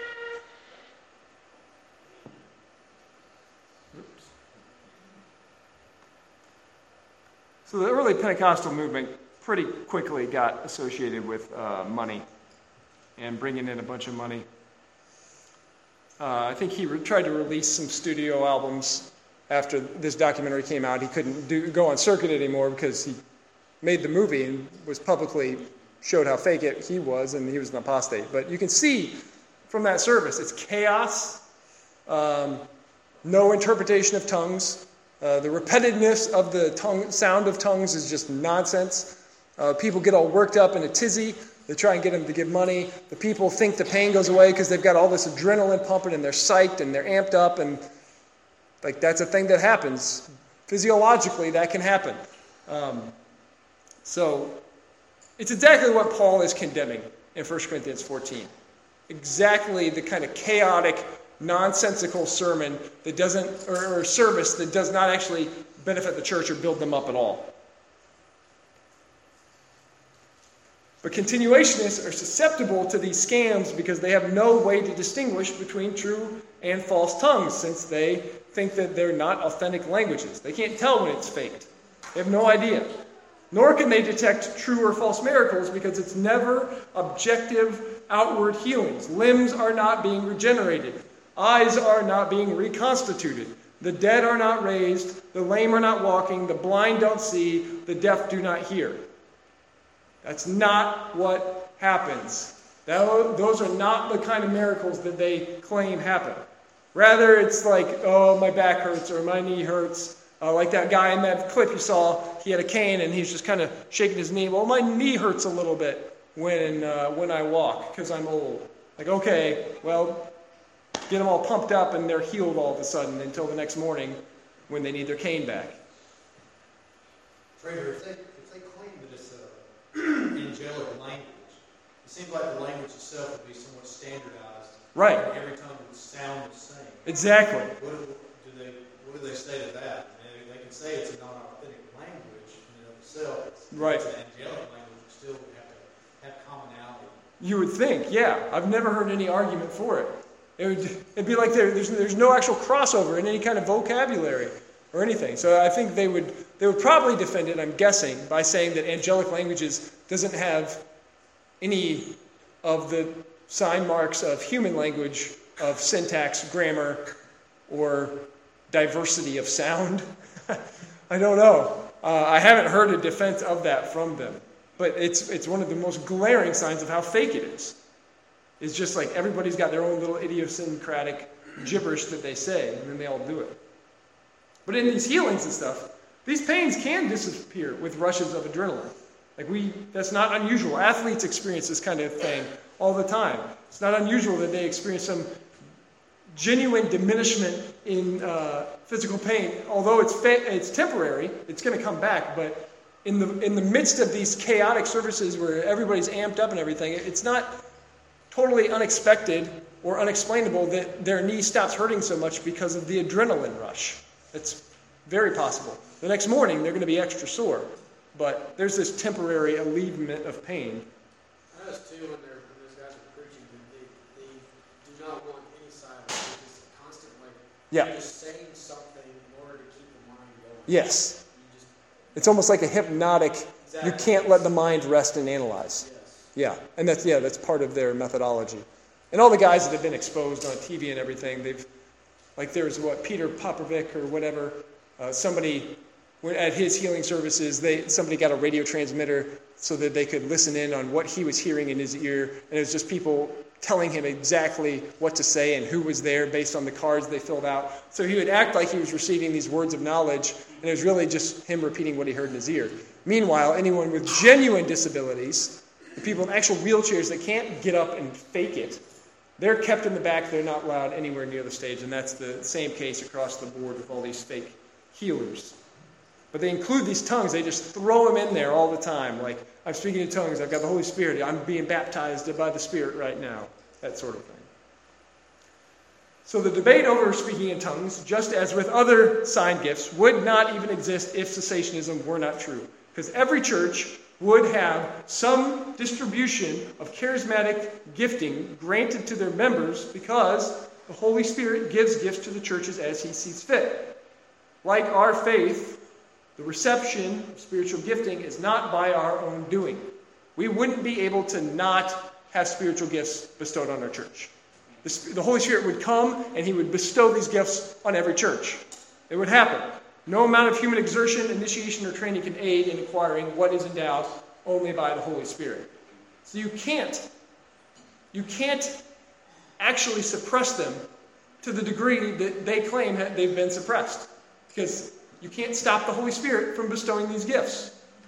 So the early Pentecostal movement pretty quickly got associated with money and bringing in a bunch of money. I think he tried to release some studio albums after this documentary came out. He couldn't go on circuit anymore because he made the movie and was publicly showed how fake he was, and he was an apostate. But you can see from that service, it's chaos, no interpretation of tongues. The repetitiveness of the sound of tongues is just nonsense. People get all worked up in a tizzy. They try and get them to give money. The people think the pain goes away because they've got all this adrenaline pumping and they're psyched and they're amped up, and that's a thing that happens. Physiologically, that can happen. So it's exactly what Paul is condemning in 1 Corinthians 14. Exactly the kind of chaotic, nonsensical sermon that doesn't, or service that does not actually benefit the church or build them up at all. But continuationists are susceptible to these scams because they have no way to distinguish between true and false tongues, since they think that they're not authentic languages. They can't tell when it's faked. They have no idea. Nor can they detect true or false miracles because it's never objective outward healings. Limbs are not being regenerated. Eyes are not being reconstituted. The dead are not raised. The lame are not walking. The blind don't see. The deaf do not hear. That's not what happens. Those are not the kind of miracles that they claim happen. Rather, it's like, oh, my back hurts or my knee hurts. Like that guy in that clip you saw, he had a cane and he's just kind of shaking his knee. Well, my knee hurts a little bit when I walk because I'm old. Like, okay, well, get them all pumped up and they're healed all of a sudden until the next morning when they need their cane back. Trader, if they claim that it's angelic language, it seems like the language itself would be somewhat standardized. Right. Every tongue would sound the same. Exactly. What do they say to that? They can say it's a non-authentic language in and of itself. Right. It's an angelic language, but still would have to have commonality. You would think, yeah. I've never heard any argument for it. It'd be like there's no actual crossover in any kind of vocabulary or anything. So I think they would probably defend it, I'm guessing, by saying that angelic languages doesn't have any of the sign marks of human language, of syntax, grammar, or diversity of sound. I don't know. I haven't heard a defense of that from them. But it's one of the most glaring signs of how fake it is. It's just like everybody's got their own little idiosyncratic gibberish that they say, and then they all do it. But in these healings and stuff, these pains can disappear with rushes of adrenaline. That's not unusual. Athletes experience this kind of thing all the time. It's not unusual that they experience some genuine diminishment in physical pain. Although it's temporary, it's going to come back. But in the midst of these chaotic services where everybody's amped up and everything, it's not totally unexpected or unexplainable that their knee stops hurting so much because of the adrenaline rush. It's very possible. The next morning, they're going to be extra sore. But there's this temporary alleviation of pain. I noticed too when those guys are preaching that they do not want any silence. It's just constantly just saying something in order to keep the mind going. Yes. It's almost like a hypnotic, exactly. You can't let the mind rest and analyze. Yes. Yeah, and that's part of their methodology. And all the guys that have been exposed on TV and everything, there's Peter Popovic or whatever, somebody at his healing services, somebody got a radio transmitter so that they could listen in on what he was hearing in his ear, and it was just people telling him exactly what to say and who was there based on the cards they filled out. So he would act like he was receiving these words of knowledge, and it was really just him repeating what he heard in his ear. Meanwhile, anyone with genuine disabilities, the people in actual wheelchairs that can't get up and fake it, they're kept in the back. They're not allowed anywhere near the stage, and that's the same case across the board with all these fake healers. But they include these tongues. They just throw them in there all the time. Like, I'm speaking in tongues. I've got the Holy Spirit. I'm being baptized by the Spirit right now. That sort of thing. So the debate over speaking in tongues, just as with other sign gifts, would not even exist if cessationism were not true. Because every church would have some distribution of charismatic gifting granted to their members because the Holy Spirit gives gifts to the churches as He sees fit. Like our faith, the reception of spiritual gifting is not by our own doing. We wouldn't be able to not have spiritual gifts bestowed on our church. The Holy Spirit would come and He would bestow these gifts on every church. It would happen. No amount of human exertion, initiation, or training can aid in acquiring what is endowed only by the Holy Spirit. So you can't actually suppress them to the degree that they claim they've been suppressed. Because you can't stop the Holy Spirit from bestowing these gifts.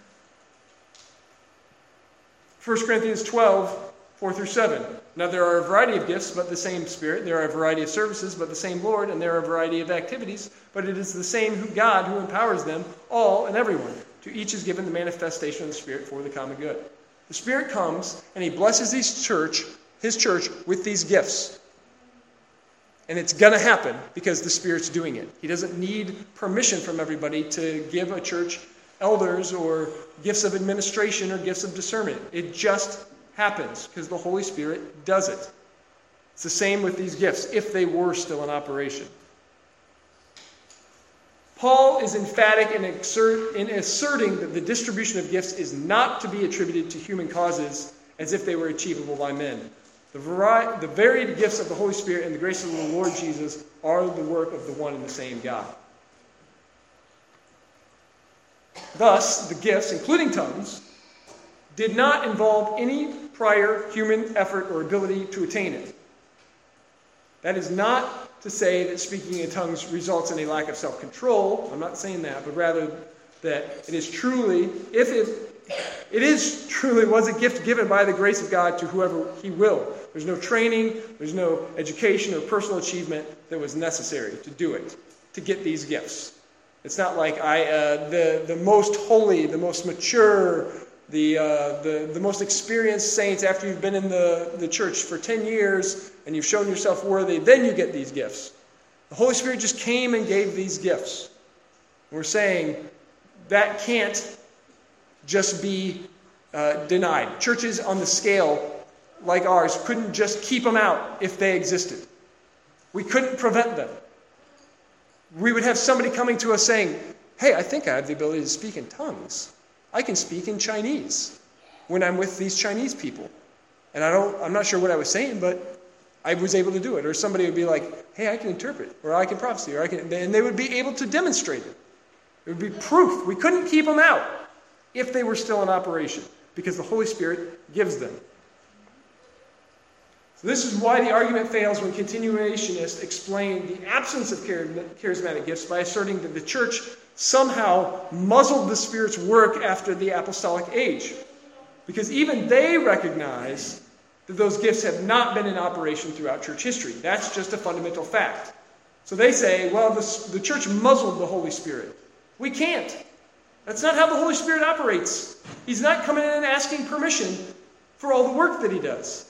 1 Corinthians 12, 4-7. Now there are a variety of gifts, but the same Spirit. There are a variety of services, but the same Lord. And there are a variety of activities, but it is the same God who empowers them, all and everyone. To each is given the manifestation of the Spirit for the common good. The Spirit comes, and He blesses His church with these gifts. And it's going to happen because the Spirit's doing it. He doesn't need permission from everybody to give a church elders or gifts of administration or gifts of discernment. It just happens because the Holy Spirit does it. It's the same with these gifts, if they were still in operation. Paul is emphatic in asserting that the distribution of gifts is not to be attributed to human causes as if they were achievable by men. The varied gifts of the Holy Spirit and the grace of the Lord Jesus are the work of the one and the same God. Thus, the gifts, including tongues, did not involve any prior human effort or ability to attain it. That is not to say that speaking in tongues results in a lack of self-control. I'm not saying that, but rather that it is truly, was a gift given by the grace of God to whoever he will. There's no training, there's no education or personal achievement that was necessary to do it, to get these gifts. It's not like the most holy, the most mature, the most experienced saints, after you've been in the church for 10 years and you've shown yourself worthy, then you get these gifts. The Holy Spirit just came and gave these gifts. We're saying that can't just be denied. Churches on the scale like ours couldn't just keep them out if they existed. We couldn't prevent them. We would have somebody coming to us saying, hey, I think I have the ability to speak in tongues. I can speak in Chinese when I'm with these Chinese people. And I'm not sure what I was saying, but I was able to do it. Or somebody would be like, hey, I can interpret, or I can prophesy, and they would be able to demonstrate it. It would be proof. We couldn't keep them out if they were still in operation, because the Holy Spirit gives them. So this is why the argument fails when continuationists explain the absence of charismatic gifts by asserting that the church somehow muzzled the Spirit's work after the apostolic age. Because even they recognize that those gifts have not been in operation throughout church history. That's just a fundamental fact. So they say, well, the church muzzled the Holy Spirit. We can't. That's not how the Holy Spirit operates. He's not coming in and asking permission for all the work that he does.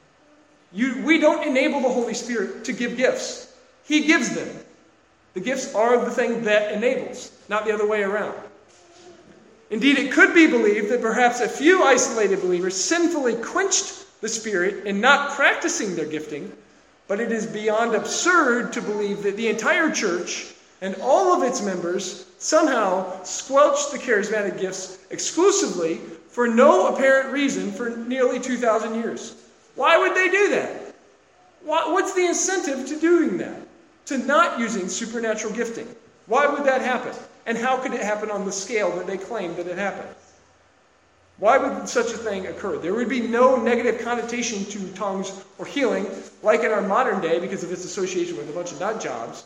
We don't enable the Holy Spirit to give gifts. He gives them. The gifts are the thing that enables, not the other way around. Indeed, it could be believed that perhaps a few isolated believers sinfully quenched the Spirit in not practicing their gifting, but it is beyond absurd to believe that the entire church and all of its members somehow squelched the charismatic gifts exclusively for no apparent reason for nearly 2,000 years. Why would they do that? What's the incentive to doing that? To not using supernatural gifting? Why would that happen? And how could it happen on the scale that they claim that it happened? Why would such a thing occur? There would be no negative connotation to tongues or healing, like in our modern day, because of its association with a bunch of nut jobs.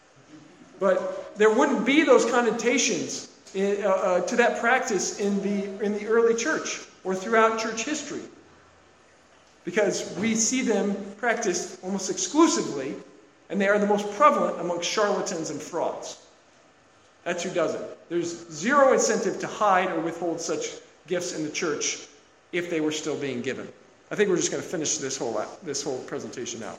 But there wouldn't be those connotations to that practice in the early church or throughout church history. Because we see them practiced almost exclusively, and they are the most prevalent amongst charlatans and frauds. That's who does it. There's zero incentive to hide or withhold such gifts in the church if they were still being given. I think we're just going to finish this whole presentation out.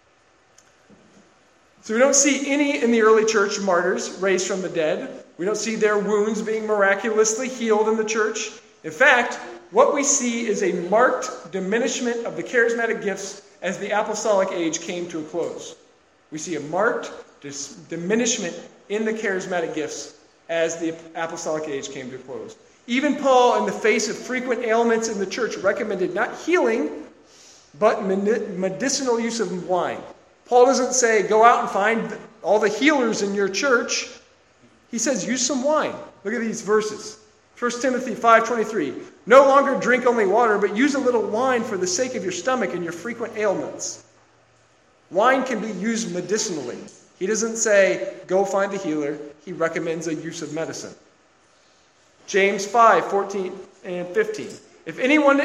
So we don't see any in the early church martyrs raised from the dead. We don't see their wounds being miraculously healed in the church. In fact, what we see is a marked diminishment of the charismatic gifts as the apostolic age came to a close. We see a marked diminishment in the charismatic gifts as the apostolic age came to a close. Even Paul, in the face of frequent ailments in the church, recommended not healing, but medicinal use of wine. Paul doesn't say, go out and find all the healers in your church. He says, use some wine. Look at these verses. 1 Timothy 5:23. No longer drink only water, but use a little wine for the sake of your stomach and your frequent ailments. Wine can be used medicinally. He doesn't say, go find the healer. He recommends a use of medicine. James 5:14 and 15. If anyone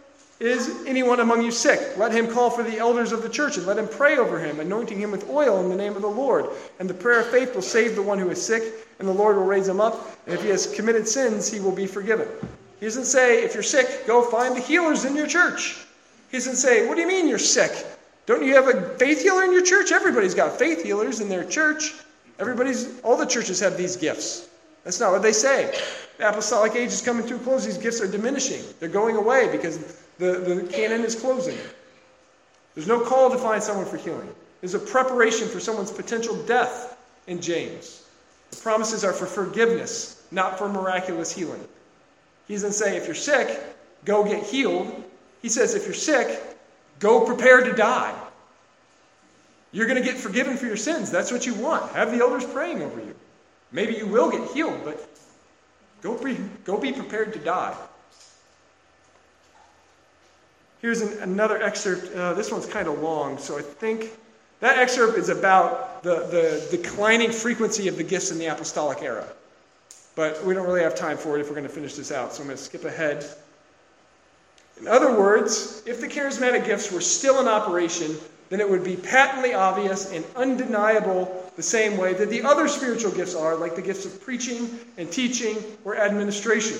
among you sick, let him call for the elders of the church and let him pray over him, anointing him with oil in the name of the Lord. And the prayer of faith will save the one who is sick, and the Lord will raise him up. And if he has committed sins, he will be forgiven. He doesn't say, if you're sick, go find the healers in your church. He doesn't say, what do you mean you're sick? Don't you have a faith healer in your church? Everybody's got faith healers in their church. All the churches have these gifts. That's not what they say. The apostolic age is coming to a close. These gifts are diminishing. They're going away because the canon is closing. There's no call to find someone for healing. There's a preparation for someone's potential death in James. The promises are for forgiveness, not for miraculous healing. He doesn't say, if you're sick, go get healed. He says, if you're sick, go prepare to die. You're going to get forgiven for your sins. That's what you want. Have the elders praying over you. Maybe you will get healed, but go be prepared to die. Here's another excerpt. This one's kind of long, so I think that excerpt is about the declining frequency of the gifts in the apostolic era. But we don't really have time for it if we're going to finish this out, so I'm going to skip ahead. In other words, if the charismatic gifts were still in operation, then it would be patently obvious and undeniable the same way that the other spiritual gifts are, like the gifts of preaching and teaching or administration.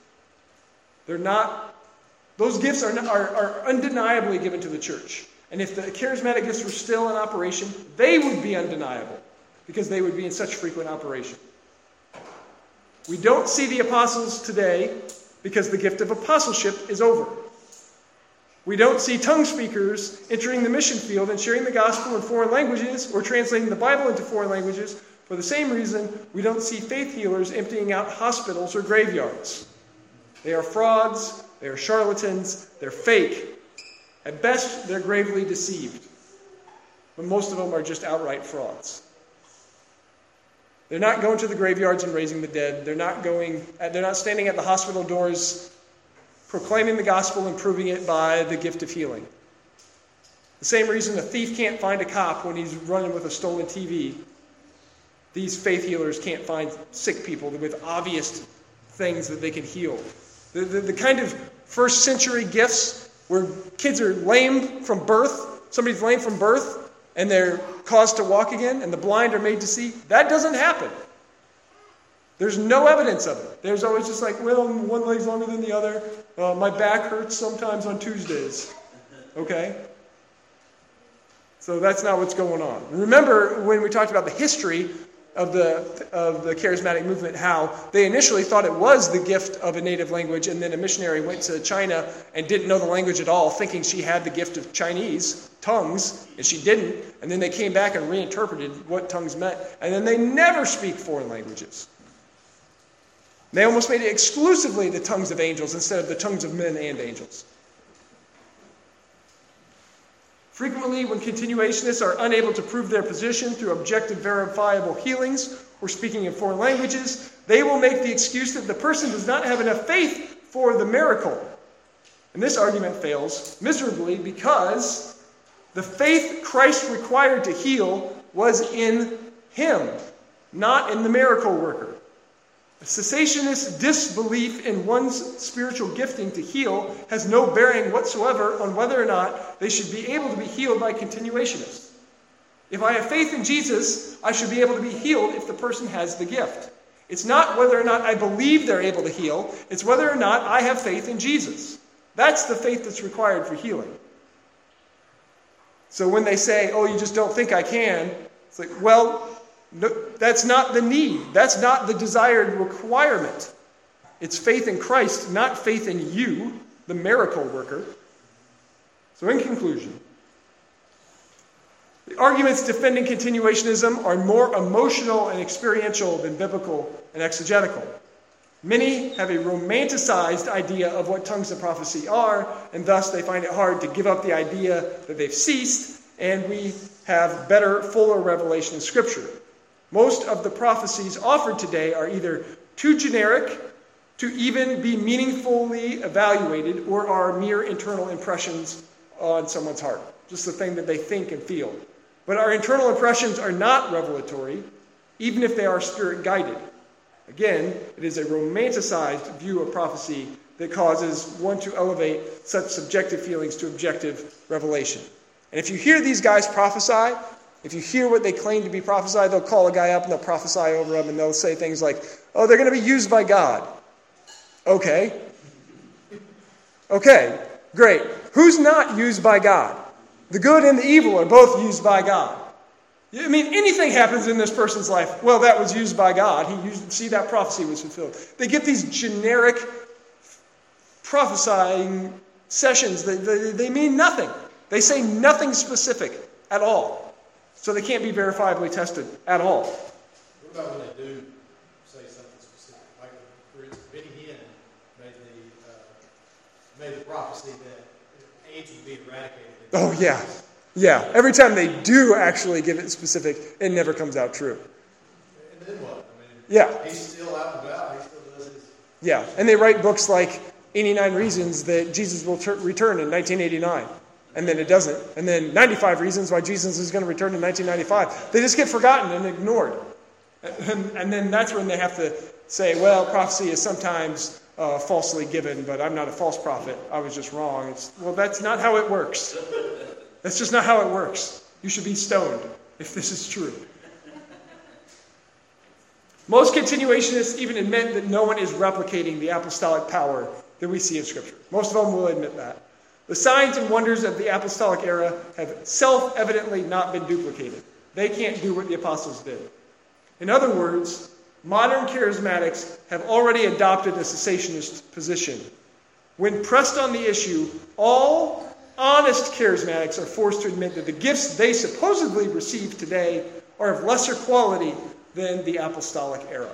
Those gifts are undeniably given to the church. And if the charismatic gifts were still in operation, they would be undeniable because they would be in such frequent operation. We don't see the apostles today because the gift of apostleship is over. We don't see tongue speakers entering the mission field and sharing the gospel in foreign languages or translating the Bible into foreign languages. For the same reason, we don't see faith healers emptying out hospitals or graveyards. They are frauds, they are charlatans, they're fake. At best, they're gravely deceived. But most of them are just outright frauds. They're not going to the graveyards and raising the dead. They're not standing at the hospital doors proclaiming the gospel and proving it by the gift of healing. The same reason a thief can't find a cop when he's running with a stolen TV. These faith healers can't find sick people with obvious things that they can heal. The kind of first century gifts where kids are lame from birth, somebody's lame from birth, and they're caused to walk again, and the blind are made to see, that doesn't happen. There's no evidence of it. There's always just like, well, one leg's longer than the other. My back hurts sometimes on Tuesdays. Okay? So that's not what's going on. Remember when we talked about the history of the charismatic movement, how they initially thought it was the gift of a native language, and then a missionary went to China and didn't know the language at all, thinking she had the gift of Chinese tongues, and she didn't. And then they came back and reinterpreted what tongues meant, and then they never speak foreign languages. They almost made it exclusively the tongues of angels instead of the tongues of men and angels. Frequently, when continuationists are unable to prove their position through objective, verifiable healings or speaking in foreign languages, they will make the excuse that the person does not have enough faith for the miracle. And this argument fails miserably because the faith Christ required to heal was in him, not in the miracle worker. A cessationist disbelief in one's spiritual gifting to heal has no bearing whatsoever on whether or not they should be able to be healed by continuationists. If I have faith in Jesus, I should be able to be healed if the person has the gift. It's not whether or not I believe they're able to heal, it's whether or not I have faith in Jesus. That's the faith that's required for healing. So when they say, oh, you just don't think I can, it's like, well, no, that's not the need. That's not the desired requirement. It's faith in Christ, not faith in you, the miracle worker. So in conclusion, the arguments defending continuationism are more emotional and experiential than biblical and exegetical. Many have a romanticized idea of what tongues of prophecy are, and thus they find it hard to give up the idea that they've ceased, and we have better, fuller revelation in Scripture. Most of the prophecies offered today are either too generic to even be meaningfully evaluated or are mere internal impressions on someone's heart. Just the thing that they think and feel. But our internal impressions are not revelatory, even if they are spirit-guided. Again, it is a romanticized view of prophecy that causes one to elevate such subjective feelings to objective revelation. And if you hear these guys prophesy, if you hear what they claim to be prophesied, they'll call a guy up and they'll prophesy over them and they'll say things like, oh, they're going to be used by God. Okay, great. Who's not used by God? The good and the evil are both used by God. I mean, anything happens in this person's life, well, that was used by God. See, that prophecy was fulfilled. They get these generic prophesying sessions. They mean nothing. They say nothing specific at all. So they can't be verifiably tested at all. What about when they do say something specific? Like, for instance, Benny Hinn made the prophecy that AIDS would be eradicated. Oh, yeah. Yeah. Every time they do actually give it specific, it never comes out true. And then what? I mean, yeah. He's still out and about. He still does his... Yeah. And they write books like 89 Reasons that Jesus will return in 1989. And then it doesn't. And then 95 Reasons Why Jesus is going to return in 1995. They just get forgotten and ignored. And then that's when they have to say, well, prophecy is sometimes falsely given, but I'm not a false prophet. I was just wrong. Well, that's not how it works. That's just not how it works. You should be stoned if this is true. Most continuationists even admit that no one is replicating the apostolic power that we see in Scripture. Most of them will admit that. The signs and wonders of the apostolic era have self-evidently not been duplicated. They can't do what the apostles did. In other words, modern charismatics have already adopted a cessationist position. When pressed on the issue, all honest charismatics are forced to admit that the gifts they supposedly receive today are of lesser quality than the apostolic era.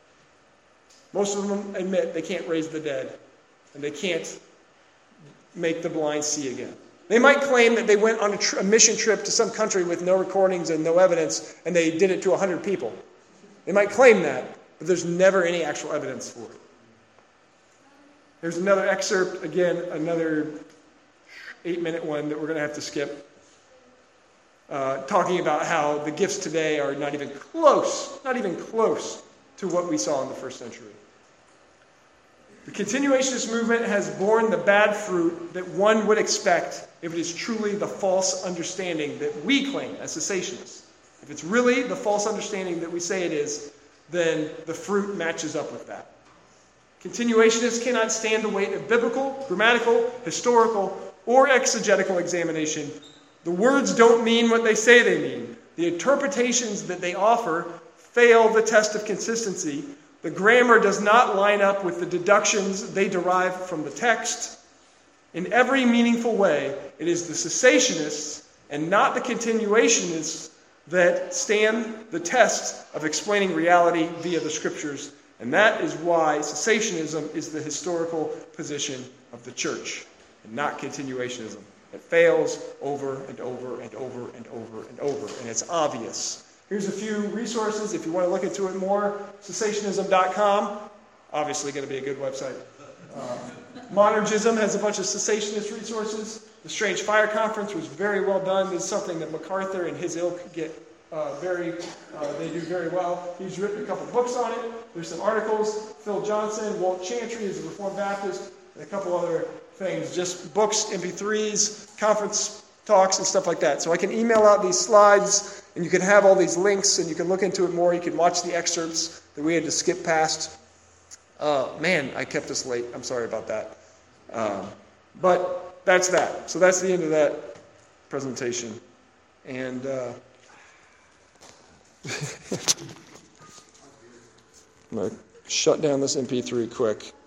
Most of them admit they can't raise the dead, and they can't make the blind see again. They might claim that they went on a mission trip to some country with no recordings and no evidence, and they did it to 100 people. They might claim that, but there's never any actual evidence for it. There's another excerpt, again, another 8-minute one that we're going to have to skip, talking about how the gifts today are not even close to what we saw in the first century. The continuationist movement has borne the bad fruit that one would expect if it is truly the false understanding that we claim as cessationists. If it's really the false understanding that we say it is, then the fruit matches up with that. Continuationists cannot stand the weight of biblical, grammatical, historical, or exegetical examination. The words don't mean what they say they mean. The interpretations that they offer fail the test of consistency. The grammar does not line up with the deductions they derive from the text. In every meaningful way, it is the cessationists and not the continuationists that stand the test of explaining reality via the Scriptures. And that is why cessationism is the historical position of the church, and not continuationism. It fails over and over and over and over and over, and it's obvious. Here's a few resources if you want to look into it more. Cessationism.com, obviously going to be a good website. Monergism has a bunch of cessationist resources. The Strange Fire Conference was very well done. This is something that MacArthur and his ilk get they do very well. He's written a couple books on it. There's some articles. Phil Johnson, Walt Chantry is a Reformed Baptist, and a couple other things. Just books, MP3s, conference talks, and stuff like that. So I can email out these slides, and you can have all these links, and you can look into it more. You can watch the excerpts that we had to skip past. Man, I kept us late. I'm sorry about that. But that's that. So that's the end of that presentation. And I'm going to shut down this MP3 quick.